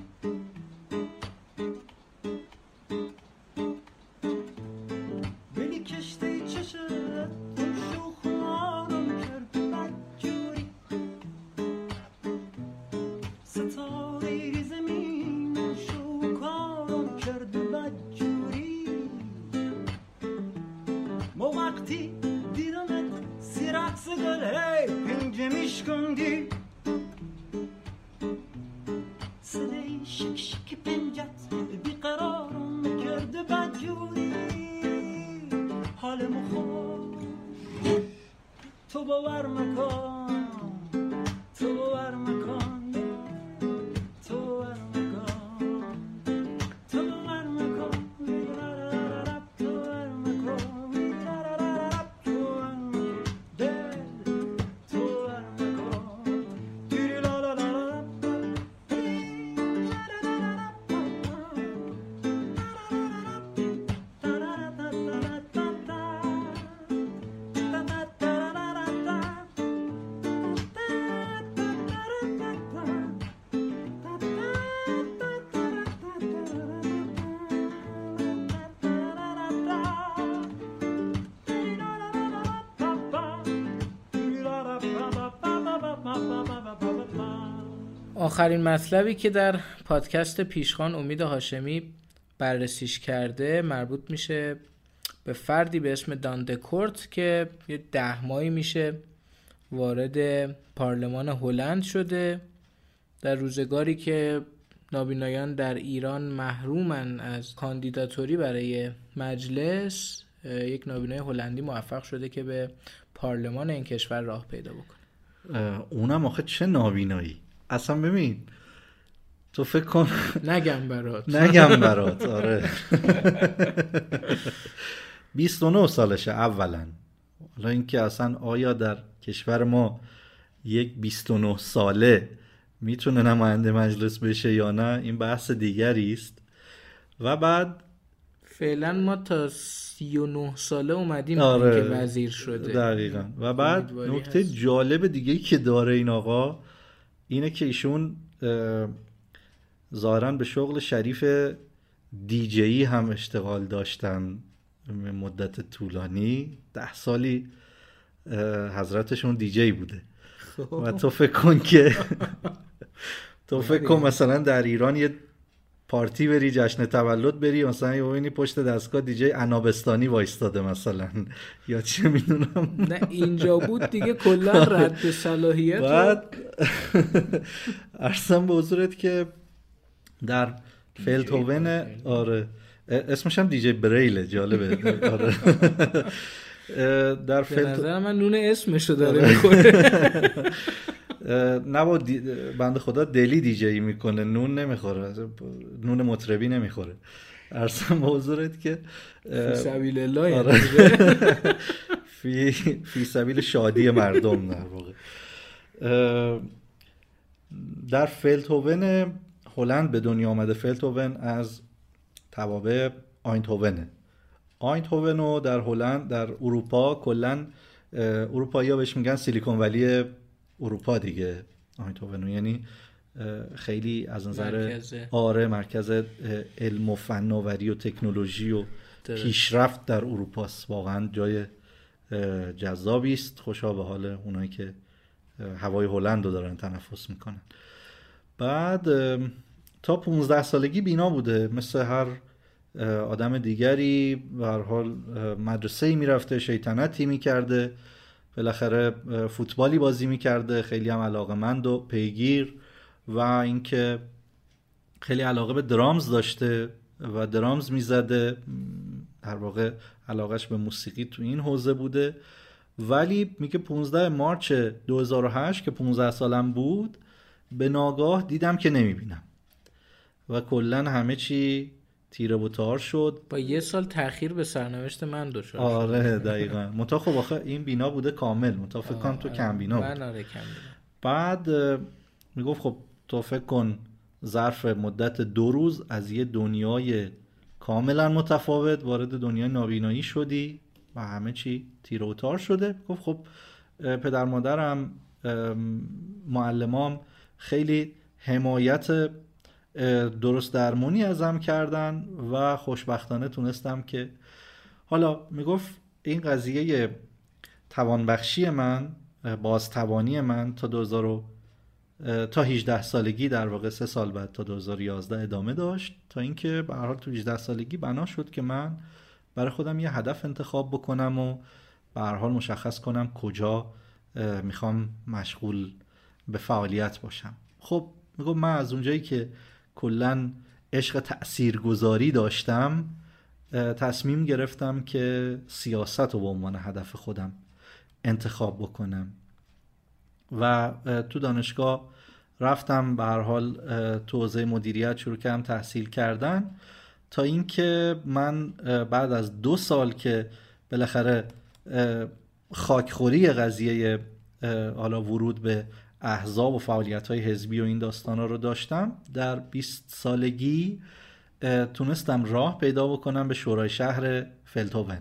دلی کشته چشت هم شوخ و آرام کرد بدجوری، ستاره ریز زمین شوخ و آرام کرد بدجوری. ما وقتی دیدمت رقص گل هی پنجه میشکندی، صدای شک شک پنجت بیقرارم کرده بدجوری. حالمو خوب تو باور مکن، تو باور مکن، تو باور مکن، تو باور مکن، تو باور مکن. آخرین مطلبی که در پادکست پیشخوان امید هاشمی بررسیش کرده مربوط میشه به فردی به اسم دان دکورت که یه ده ماهی میشه وارد پارلمان هلند شده در روزگاری که نابینایان در ایران محرومن از کاندیداتوری برای مجلس. یک نابینای هلندی موفق شده که به پارلمان این کشور راه پیدا بکنه. اونم آخه چه نابینایی اصلا. ببین تو فکر کن نگم برات نگم برات آره بیست و نه سالشه اولا. حالا اینکه اصلا آیا در کشور ما یک بیست و نه ساله میتونه نماینده مجلس بشه یا نه این بحث دیگری است. و بعد فعلا ما تا سی و نه ساله اومدیم آره که وزیر شده دقیقاً. و بعد نکته هست. جالب دیگه‌ای که داره این آقا اینه که ایشون ظاهراً به شغل شریف دیجی هم اشتغال داشتن مدت طولانی، ده سالی حضرتشون دیجی بوده. و تو فکر کن که تو فکر کن مثلا در ایران یه پارتی بری، جشن تولد بری، مثلا یه ببینی پشت دستگاه دیجی عنابستانی وایستاده مثلا، یا چه میدونم. نه اینجا بود دیگه کلا رد صلاحیت. بعد ارسم به حضورت که در فلتوون آره اسمش هم دیجی بریله، جالبه. آره در فلت... به نظر من نون اسمشو داره میخوره. نه با دی... بنده خدا دلی دیجی میکنه، نون نمیخوره، نون مطربی نمیخوره. ارسم به حضورت که فی سبیل الله آره. فی فی سبیل شادی مردم در واقع. در فلتوون هلند به دنیا آمده. فلتوون از توابع آینتهوونه. آینتهوون در هلند در اروپا کلا اروپایی‌ها بهش میگن سیلیکون ولی اروپا دیگه. آینتهوون یعنی خیلی از نظر مرکز. آره مرکز علم و فناوری و تکنولوژی و درست. پیشرفت در اروپا است. واقعا جای جذابی است. خوشا به حال اونایی که هوای هلند رو دارن تنفس میکنن. بعد تا پونزده سالگی بینا بوده، مثل هر آدم دیگری به هر حال مدرسه‌ای میرفته، شیطنتی میکرده، بالاخره فوتبالی بازی میکرده، خیلی هم علاقه‌مند و پیگیر، و اینکه خیلی علاقه به درامز داشته و درامز میزده، در واقع علاقهش به موسیقی تو این حوزه بوده. ولی میگه پانزده مارس دو هزار و هشت که پانزده سالم بود، به ناگاه دیدم که نمیبینم و کلن همه چی تیره و تار شد. با یه سال تأخیر به سرنوشت من دچار شد. آره دقیقاً. منتها خب آخه این بینا بوده کامل، منتها فکر کنم تو کم بینا بود. من آره کم بینا. بعد میگفت خب تو فکر کن ظرف مدت دو روز از یه دنیای کاملا متفاوت وارد دنیای نابینایی شدی و همه چی تیره و تار شده. گفت خب پدر مادرم، معلمام خیلی حمایت درست درمونی ازم کردن و خوشبختانه تونستم که حالا میگفت این قضیه توانبخشی من، بازتوانی من تا دو هزار تا هجده سالگی، در واقع سه سال بعد تا دو هزار و یازده ادامه داشت، تا اینکه به هر حال تو هجده سالگی بنا شد که من برای خودم یه هدف انتخاب بکنم و به هر حال مشخص کنم کجا میخوام مشغول به فعالیت باشم. خب میگم من از اونجایی که کلن عشق تأثیرگذاری داشتم، تصمیم گرفتم که سیاست رو به عنوان هدف خودم انتخاب بکنم و تو دانشگاه رفتم، به هر حال تو حوزه مدیریت شروع کردم تحصیل کردن، تا اینکه من بعد از دو سال که بالاخره خاکخوری قضیه حالا ورود به احزاب و فعالیت‌های حزبی و این داستانا رو داشتم، در بیست سالگی تونستم راه پیدا بکنم به شورای شهر فلتوون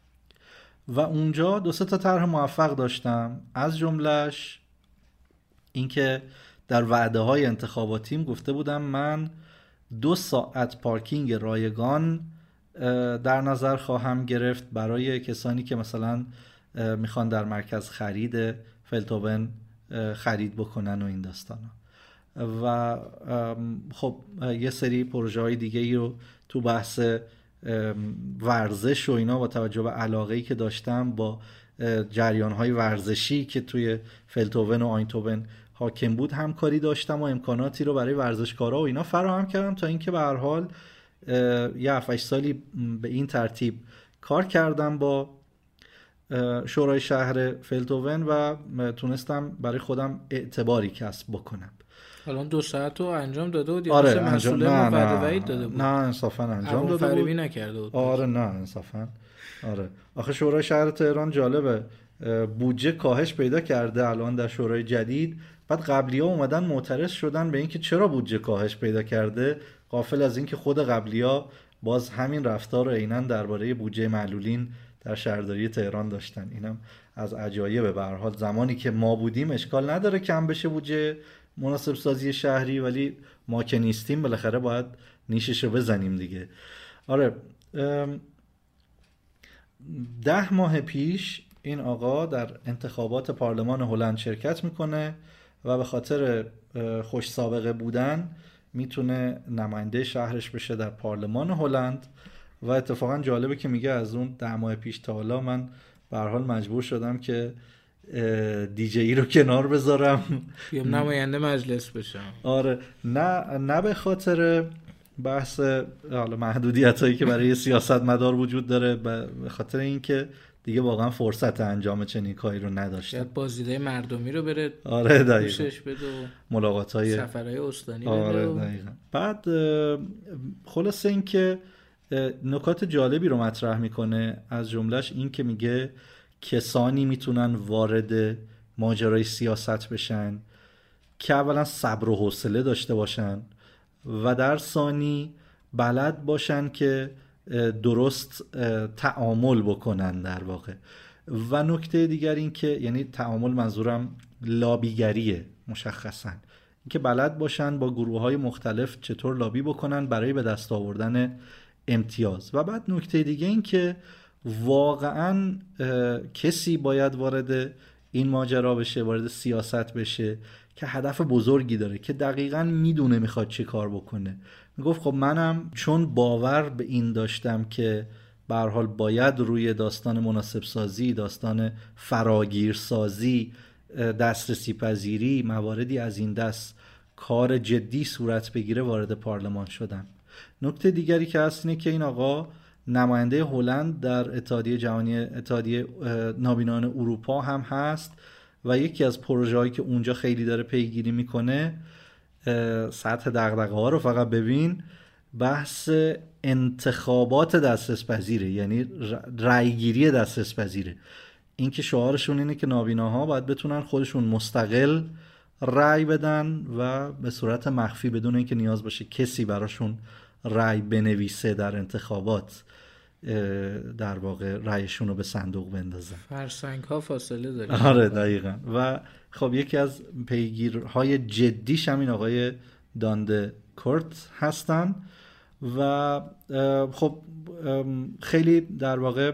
و اونجا دو سه تا طرح موفق داشتم. از جملهش اینکه در وعده‌های انتخاباتیم گفته بودم من دو ساعت پارکینگ رایگان در نظر خواهم گرفت برای کسانی که مثلا میخوان در مرکز خرید فلتوون خرید بکنن و این داستانا. و خب یه سری پروژه های دیگه ای رو تو بحث ورزش و اینا با توجه به علاقه‌ای که داشتم با جریان های ورزشی که توی فلتوون و آینتوون حاکم بود همکاری داشتم و امکاناتی رو برای ورزشکارا و اینا فراهم کردم، تا اینکه به هر حال یه هفت هشت سالی به این ترتیب کار کردم با شورای شهر فلتوون و تونستم برای خودم اعتباری کسب بکنم. الان دو ساعت رو انجام داده بود یا آره مثل مسئول ما وعده وعید داده بود؟ نه انصافا انجام داده بود. فریبی نکرده بود. آره نه انصافا. آره آخه شورای شهر تهران جالبه، بودجه کاهش پیدا کرده الان در شورای جدید. بعد قبلی ها اومدن معترض شدن به اینکه چرا بودجه کاهش پیدا کرده، غافل از اینکه خود قبلی ها باز همین رفتار رو عیناً درباره بودجه معلولین در شهرداری تهران داشتن. اینم از عجایب. به هر حال زمانی که ما بودیم اشکال نداره کم بشه بودجه مناسب سازی شهری، ولی ما که نیستیم بالاخره باید نیشش رو بزنیم دیگه. آره ده ماه پیش این آقا در انتخابات پارلمان هلند شرکت میکنه و به خاطر خوش سابقه بودن میتونه نماینده شهرش بشه در پارلمان هلند. و اتفاقا جالبه که میگه از اون ده ماه پیش تا حالا من به هر حال مجبور شدم که دیجی رو کنار بذارم بیام نماینده مجلس بشم. آره نه نه به خاطر بحث حالا محدودیتایی که برای سیاست مدار وجود داره، به خاطر اینکه دیگه واقعا فرصت انجام چنین کاری رو نداشتم. یاد بازدیده مردمی رو بره آره دقیقاً گوشش بده و ملاقات‌های سفرهای استانی بده. آره دقیقاً. بعد خلاصه این که نکات جالبی رو مطرح میکنه، از جملهش این که میگه کسانی میتونن وارد ماجرای سیاست بشن که اولا صبر و حوصله داشته باشن و در ثانی بلد باشن که درست تعامل بکنن در واقع. و نکته دیگر این که یعنی تعامل منظورم لابیگریه مشخصا، که بلد باشن با گروه‌های مختلف چطور لابی بکنن برای به دست آوردن امتیاز. و بعد نکته دیگه این که واقعاً کسی باید وارد این ماجرا بشه، وارد سیاست بشه که هدف بزرگی داره، که دقیقاً میدونه میخواد چه کار بکنه. میگفت خب منم چون باور به این داشتم که به هر حال باید روی داستان مناسب سازی، داستان فراگیر سازی، دسترسی پذیری، مواردی از این دست کار جدی صورت بگیره، وارد پارلمان شدم. نکته دیگری که هست اینه که این آقا نماینده هلند در اتحادیه جهانی اتحادیه نابینایان اروپا هم هست و یکی از پروژه‌هایی که اونجا خیلی داره پیگیری میکنه، سطح دغدغه ها رو فقط ببین، بحث انتخابات دسترس پذیره، یعنی رأیگیری دسترس پذیره. این که شعارشون اینه که نابیناها باید بتونن خودشون مستقل رأی بدن و به صورت مخفی بدون اینکه نیاز باشه کسی براشون رأی بنویسه در انتخابات، در واقع رأیشون رو به صندوق بندازن. فرسنگ ها فاصله داره. آره دقیقاً. و خب یکی از پیگیرهای جدیش هم این آقای دانده کورت هستن و خب خیلی در واقع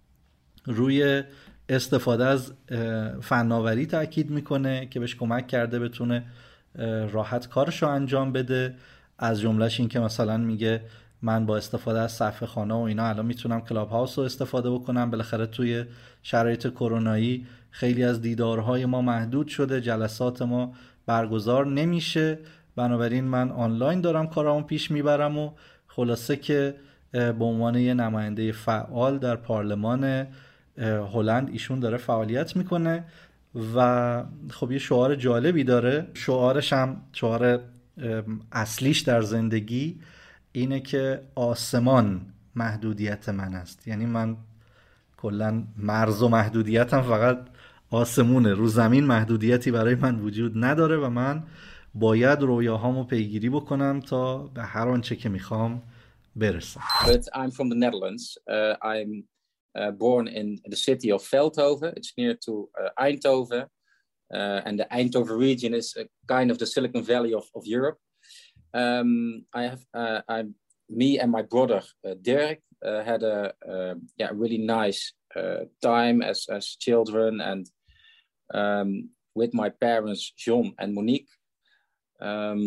روی استفاده از فناوری تاکید میکنه که بهش کمک کرده بتونه راحت کارشو انجام بده. از جملهش این که مثلا میگه من با استفاده از صفحه خانه و اینا الان میتونم کلاب هاوس رو استفاده بکنم. بالاخره توی شرایط کرونایی خیلی از دیدارهای ما محدود شده، جلسات ما برگزار نمیشه، بنابراین من آنلاین دارم کارامو پیش میبرم. و خلاصه که به عنوان یه نماینده فعال در پارلمان هلند ایشون داره فعالیت میکنه و خب یه شعار جالبی داره. شعارش هم شعار اصلیش در زندگی اینه که آسمان محدودیت من است. یعنی من کلن مرز و محدودیتم فقط آسمونه، رو زمین محدودیتی برای من وجود نداره و من باید رویاهامو پیگیری بکنم تا به هر آنچه که میخوام برسم. But I'm from the Netherlands. Uh, I'm uh, born in the city of Veldhoven. It's near to uh, Eindhoven. Uh, and the Eindhoven region is a kind of the Silicon Valley of, of Europe. Um, I have, uh, I'm, me and my brother uh, Dirk uh, had a uh, yeah really nice uh, time as as children, and um, with my parents John and Monique. Um,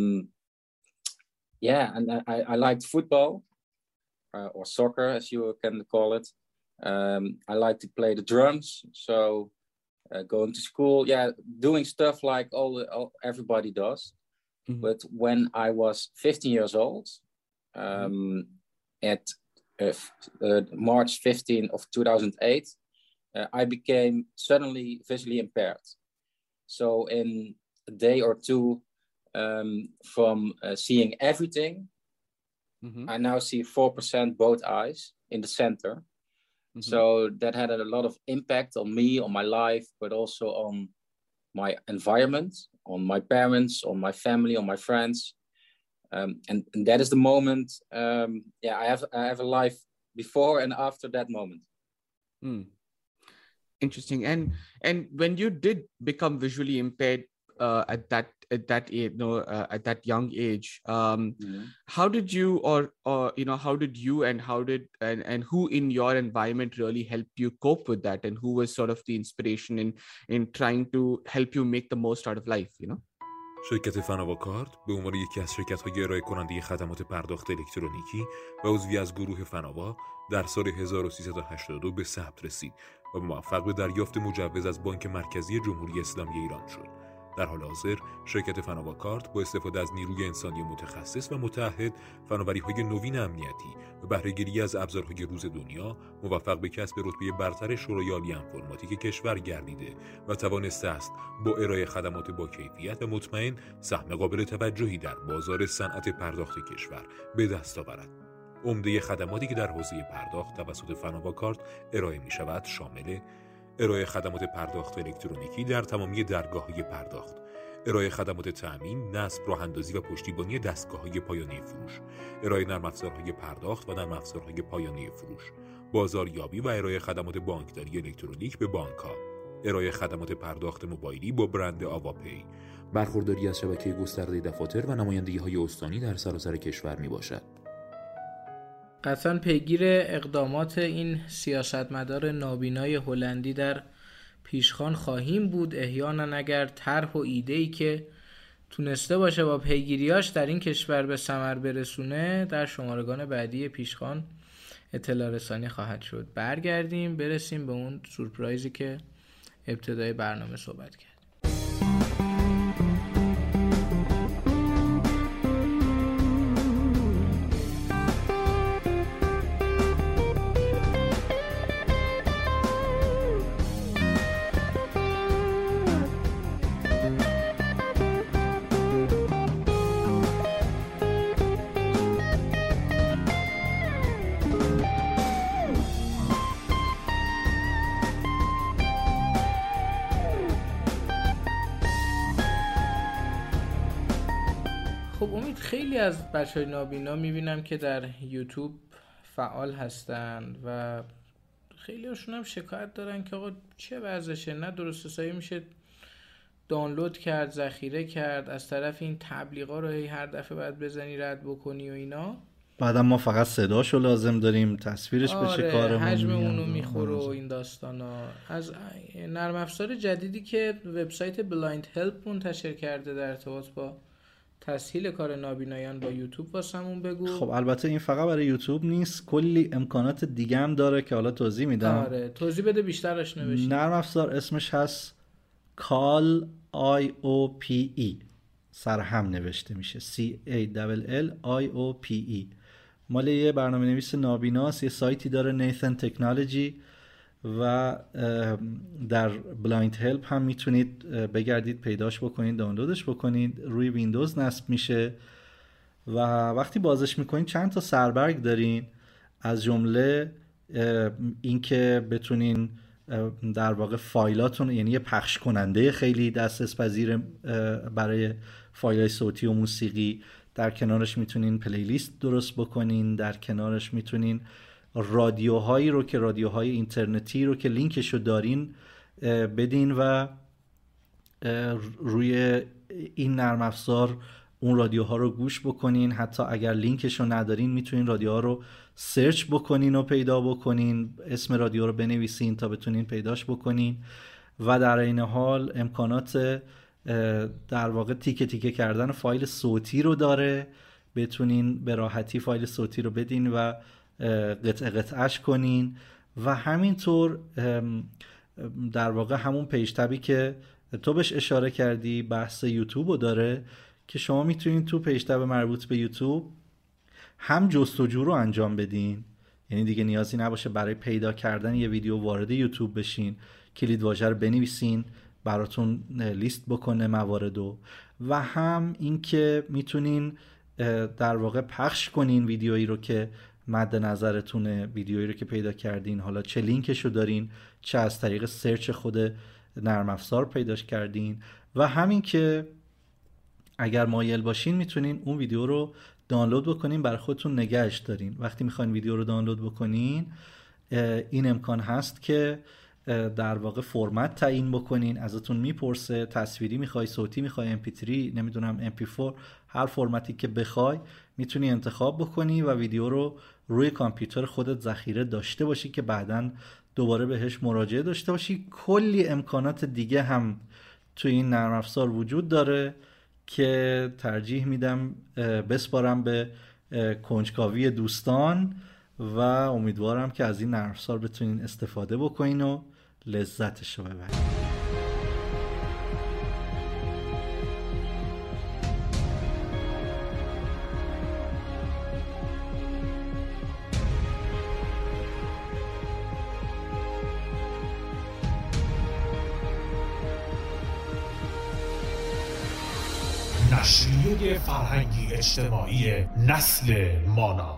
yeah, and I, I liked football uh, or soccer, as you can call it. Um, I like to play the drums, so. Uh, going to school, yeah, doing stuff like all, all everybody does. Mm-hmm. But when I was fifteen years old, um, mm-hmm. at uh, uh, March fifteenth of two thousand eight, uh, I became suddenly visually impaired. So in a day or two, um, from uh, seeing everything, mm-hmm. I now see four percent both eyes in the center. Mm-hmm. So that had a lot of impact on me, on my life, but also on my environment, on my parents, on my family, on my friends. Um, and, and that is the moment. Um, yeah, I have I have a life before and after that moment. Mm. Interesting. And and when you did become visually impaired uh, at that at that age, no, uh, at that young age, um, mm-hmm. how did you or or you know how did you and how did and and who in your environment really helped you cope with that, and who was sort of the inspiration in in trying to help you make the most out of life, you know? شرکت فناوا کارت به عنوان یکی از شرکت‌های ارائه کننده خدمات پرداخت الکترونیکی و عضوی از گروه فناوا در سال هزار و سیصد و هشتاد و دو به ثبت رسید و موفق به دریافت مجوز از بانک مرکزی جمهوری اسلامی ایران شد. در حال حاضر شرکت فناوا کارت با استفاده از نیروی انسانی متخصص و متعهد، فناوری‌های نوین امنیتی و بهره‌گیری از ابزارهای روز دنیا موفق به کسب رتبه برتر شورای عالی انفرماتیک کشور گردیده و توانسته است با ارائه خدمات با کیفیت و مطمئن سهم قابل توجهی در بازار صنعت پرداخت کشور به دست آورد. عمده خدماتی که در حوزه پرداخت توسط فناوا کارت ارائه می‌شود شامل ارائه خدمات پرداخت الکترونیکی در تمامی درگاه‌های پرداخت، ارائه خدمات تأمین، نصب، راه‌اندازی و پشتیبانی دستگاه‌های پایانه فروش، ارائه نرم افزارهای پرداخت و نرم افزارهای پایانه فروش، بازاریابی و ارائه خدمات بانکداری الکترونیک به بانک‌ها، ارائه خدمات پرداخت موبایلی با برند آواپی، برخورداری از شبکه گسترده دفاتر و نمایندگی‌های استانی در سراسر کشور میباشد. قطعاً پیگیر اقدامات این سیاستمدار نابینای هلندی در پیشخوان خواهیم بود، احیانا اگر طرح و ایده‌ای که تونسته باشه با پیگیریاش در این کشور به ثمر برسونه در شمارگان بعدی پیشخوان اطلاع رسانی خواهد شد. برگردیم برسیم به اون سورپرایزی که ابتدای برنامه صحبت کرد. خب امید، خیلی از بچه‌های نابینا میبینم که در یوتیوب فعال هستن و خیلی هاشون هم شکایت دارن که آقا چه وضعشه، نه درست حسابی میشه دانلود کرد، ذخیره کرد، از طرف این تبلیغا رو هی هر دفعه باید بزنی رد بکنی و اینا. بعدم ما فقط صداشو لازم داریم، تصویرش آره، بشه کارمون، حجم اونو میخوره و این داستانا. از نرم افزار جدیدی که وبسایت بلایند هلپ منتشر کرده در ارتباط با تسهیل کار نابینایان با یوتیوب واسمون بگو. خب البته این فقط برای یوتیوب نیست، کلی امکانات دیگه هم داره که حالا توضیح میدم. آره توضیح بده بیشتر آشنا بشیم. نرم افزار اسمش هست کال آی او پی ای، سرهم نوشته میشه C A L L I O P E. مال یه برنامه نویس نابیناست، یه سایتی داره نیثن تکنولوژی و در بلایند هلپ هم میتونید بگردید پیداش بکنید، دانلودش بکنید. روی ویندوز نصب میشه و وقتی بازش میکنید چند تا سربرگ دارین، از جمله اینکه بتونین در واقع فایلاتون، یعنی یه پخش کننده خیلی دسترس پذیر برای فایل صوتی و موسیقی، در کنارش میتونین پلیلیست درست بکنین، در کنارش میتونین رادیوهایی رو که رادیوهای اینترنتی رو که لینکشو دارین بدین و روی این نرم افزار اون رادیوها رو گوش بکنین. حتی اگر لینکشو ندارین میتونین رادیوها رو سرچ بکنین و پیدا بکنین، اسم رادیو رو بنویسین تا بتونین پیداش بکنین و در این حال امکانات در واقع تیکه تیکه کردن فایل صوتی رو داره، بتونین به راحتی فایل صوتی رو بدین و قطعه قطعش کنین و همینطور در واقع همون پیج تبی که تو بهش اشاره کردی بحث یوتیوب رو داره که شما میتونین تو پیج تب مربوط به یوتیوب هم جستجو رو انجام بدین، یعنی دیگه نیازی نباشه برای پیدا کردن یه ویدیو وارد یوتیوب بشین، کلید واژه رو بنویسین براتون لیست بکنه مواردو، و هم اینکه میتونین در واقع پخش کنین ویدیویی رو که مد نظرتونه، ویدیویی رو که پیدا کردین، حالا چه لینکشو دارین چه از طریق سرچ خود نرم افزار پیداش کردین، و همین که اگر مایل باشین میتونین اون ویدیو رو دانلود بکنین برای خودتون نگهش دارین. وقتی میخواین ویدیو رو دانلود بکنین این امکان هست که در واقع فرمت تعیین بکنین، ازتون میپرسه تصویری میخوای، صوتی میخوای، ام پی تری، نمیدونم ام پی فور، هر فرمتی که بخوای میتونی انتخاب بکنی و ویدیو رو روی کامپیوتر خودت ذخیره داشته باشی که بعداً دوباره بهش مراجعه داشته باشی. کلی امکانات دیگه هم توی این نرم افزار وجود داره که ترجیح میدم بسپارم به کنجکاوی دوستان و امیدوارم که از این نرم افزار بتونین استفاده بکنین و لذتش رو ببرین. نشریه فرهنگی اجتماعی نسل مانا.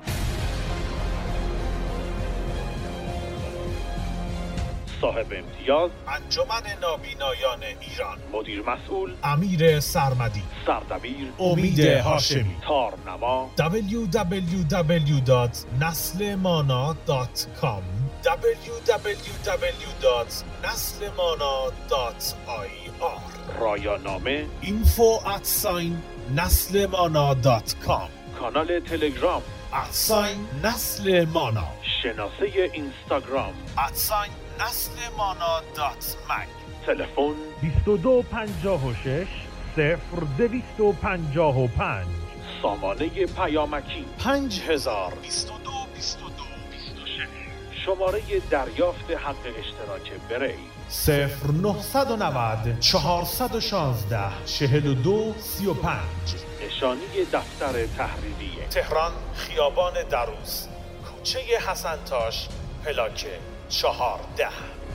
صاحب امتیاز انجمن نابینایان ایران. مدیر مسئول امیر سرمدی. سردبیر امید هاشمی. تارنما دبلیو دبلیو دبلیو دات نسل مانا دات کام دبلیو دبلیو دبلیو دات نسلمانا دات آی آر. رایانامه اینفو ات ساین نسلمانا دات کام. کانال تلگرام ات ساین نسلمانا. شناسه اینستاگرام ات ساین نسلمانا دات مک. تلفن بیست و دو پنجاه و شش صفر دویست و پنجاه و پنج. سامانه پیامکی پنج هزار بیست و دو بیست و دو بیست و شش. شماره دریافت حق اشتراک بری صفر نهصد و نود چهارصد و شانزده چهل و دو سی و پنج. نشانی دفتر تحریریه تهران، خیابان دروس، کوچه حسنتاش، پلاک چهارده.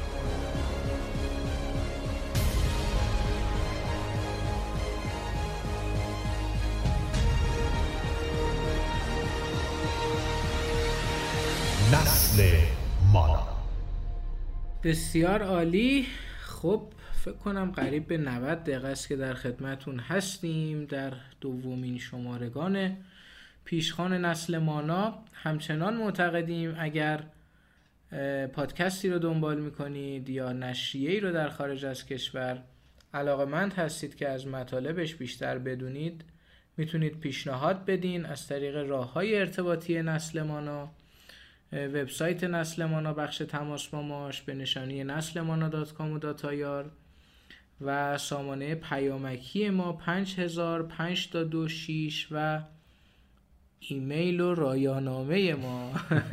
نسل مانا. بسیار عالی. خب فکر کنم قریب به نود دقیقه است که در خدمتون هستیم در دومین شمارگان پیشخوان نسل مانا. همچنان معتقدیم اگر پادکستی رو دنبال میکنید یا نشریه‌ای رو در خارج از کشور علاقه‌مند هستید که از مطالبش بیشتر بدونید، میتونید پیشنهاد بدین از طریق راه‌های ارتباطی نسل مانا. وبسایت نسل مانا بخش تماس با ماش به نشانی نسلمانا دات کام و دات آی آر و سامانه پیامکی ما پنج هزار پنج تا دو شیش و ایمیل و رایانامه ما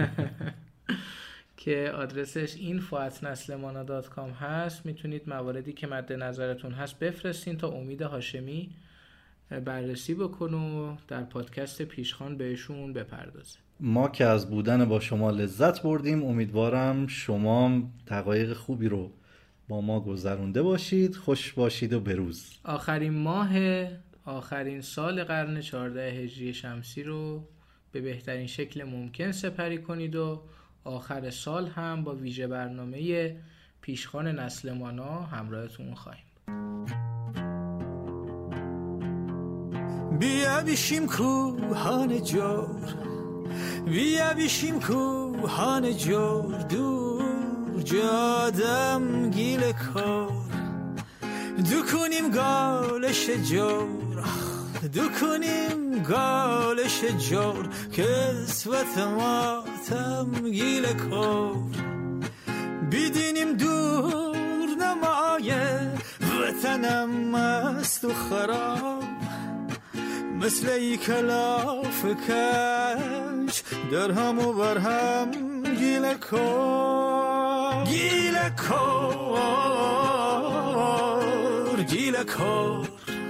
که آدرسش اینفو ات نسلمانا دات کام هست. میتونید مواردی که مد نظرتون هست بفرستین تا امید هاشمی بررسی بکنه و در پادکست پیشخوان بهشون بپردازه. ما که از بودن با شما لذت بردیم، امیدوارم شما دقایق خوبی رو با ما گذرونده باشید. خوش باشید و بروز. آخرین ماه آخرین سال قرن چهارده هجری شمسی رو به بهترین شکل ممکن سپری کنید و آخر سال هم با ویژه برنامه پیشخوان نسل مانا همراهتون خواهیم. بیا بشیم کوهان جور، بیا بشیم کوهان جور، دور جادم گیل کار، دو کنیم گالش جور، دو کنیم گالش جور، کسوت ما تمگیل کار، بیدینیم دور نمایه وطنم مست و خراب، مثل ای کلاف کش در هم و بر هم گیل کار، گیل کار، گیل کار،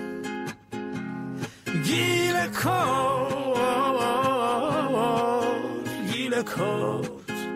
گیل کار، گیل کار.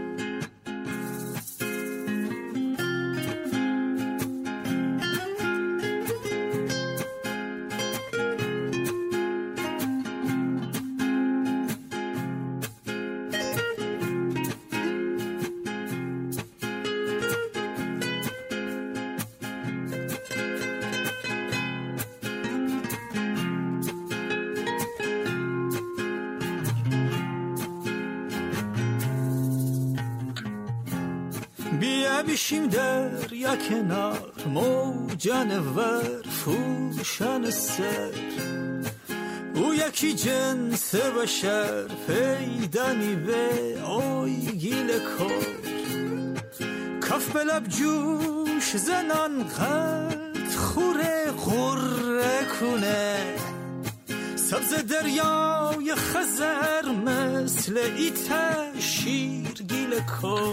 بیا بشیم در یا کنار، موجانور فوشان سر، او یکی جنس بشر پیدا نیبه آی گیل کار، کف به لب جوش زنان قد خوره غره کنه، سبز دریای خزر مثل ایتا شیر گیل کار،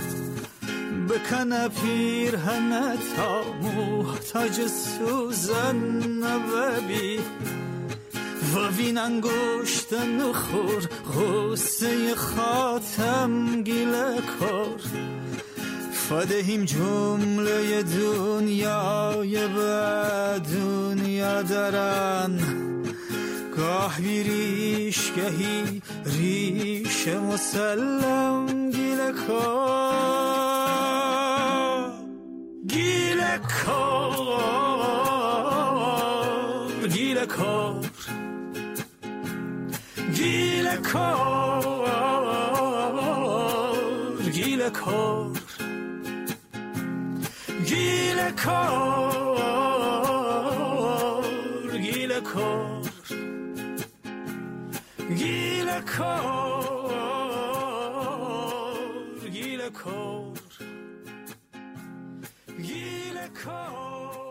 بکنه پیرهنه تا محتاج سوزن نببی، و وین انگشت نخور غصه خاتم گیله کار، فدهیم جمله دنیای به دنیا درن، گاه بی ریش گهی ریش مسلم گیله کار، گیله کار، گیله کار، گیله کار، گیله کار گیل کار گیل کار گیل کار گیل کار گیل کار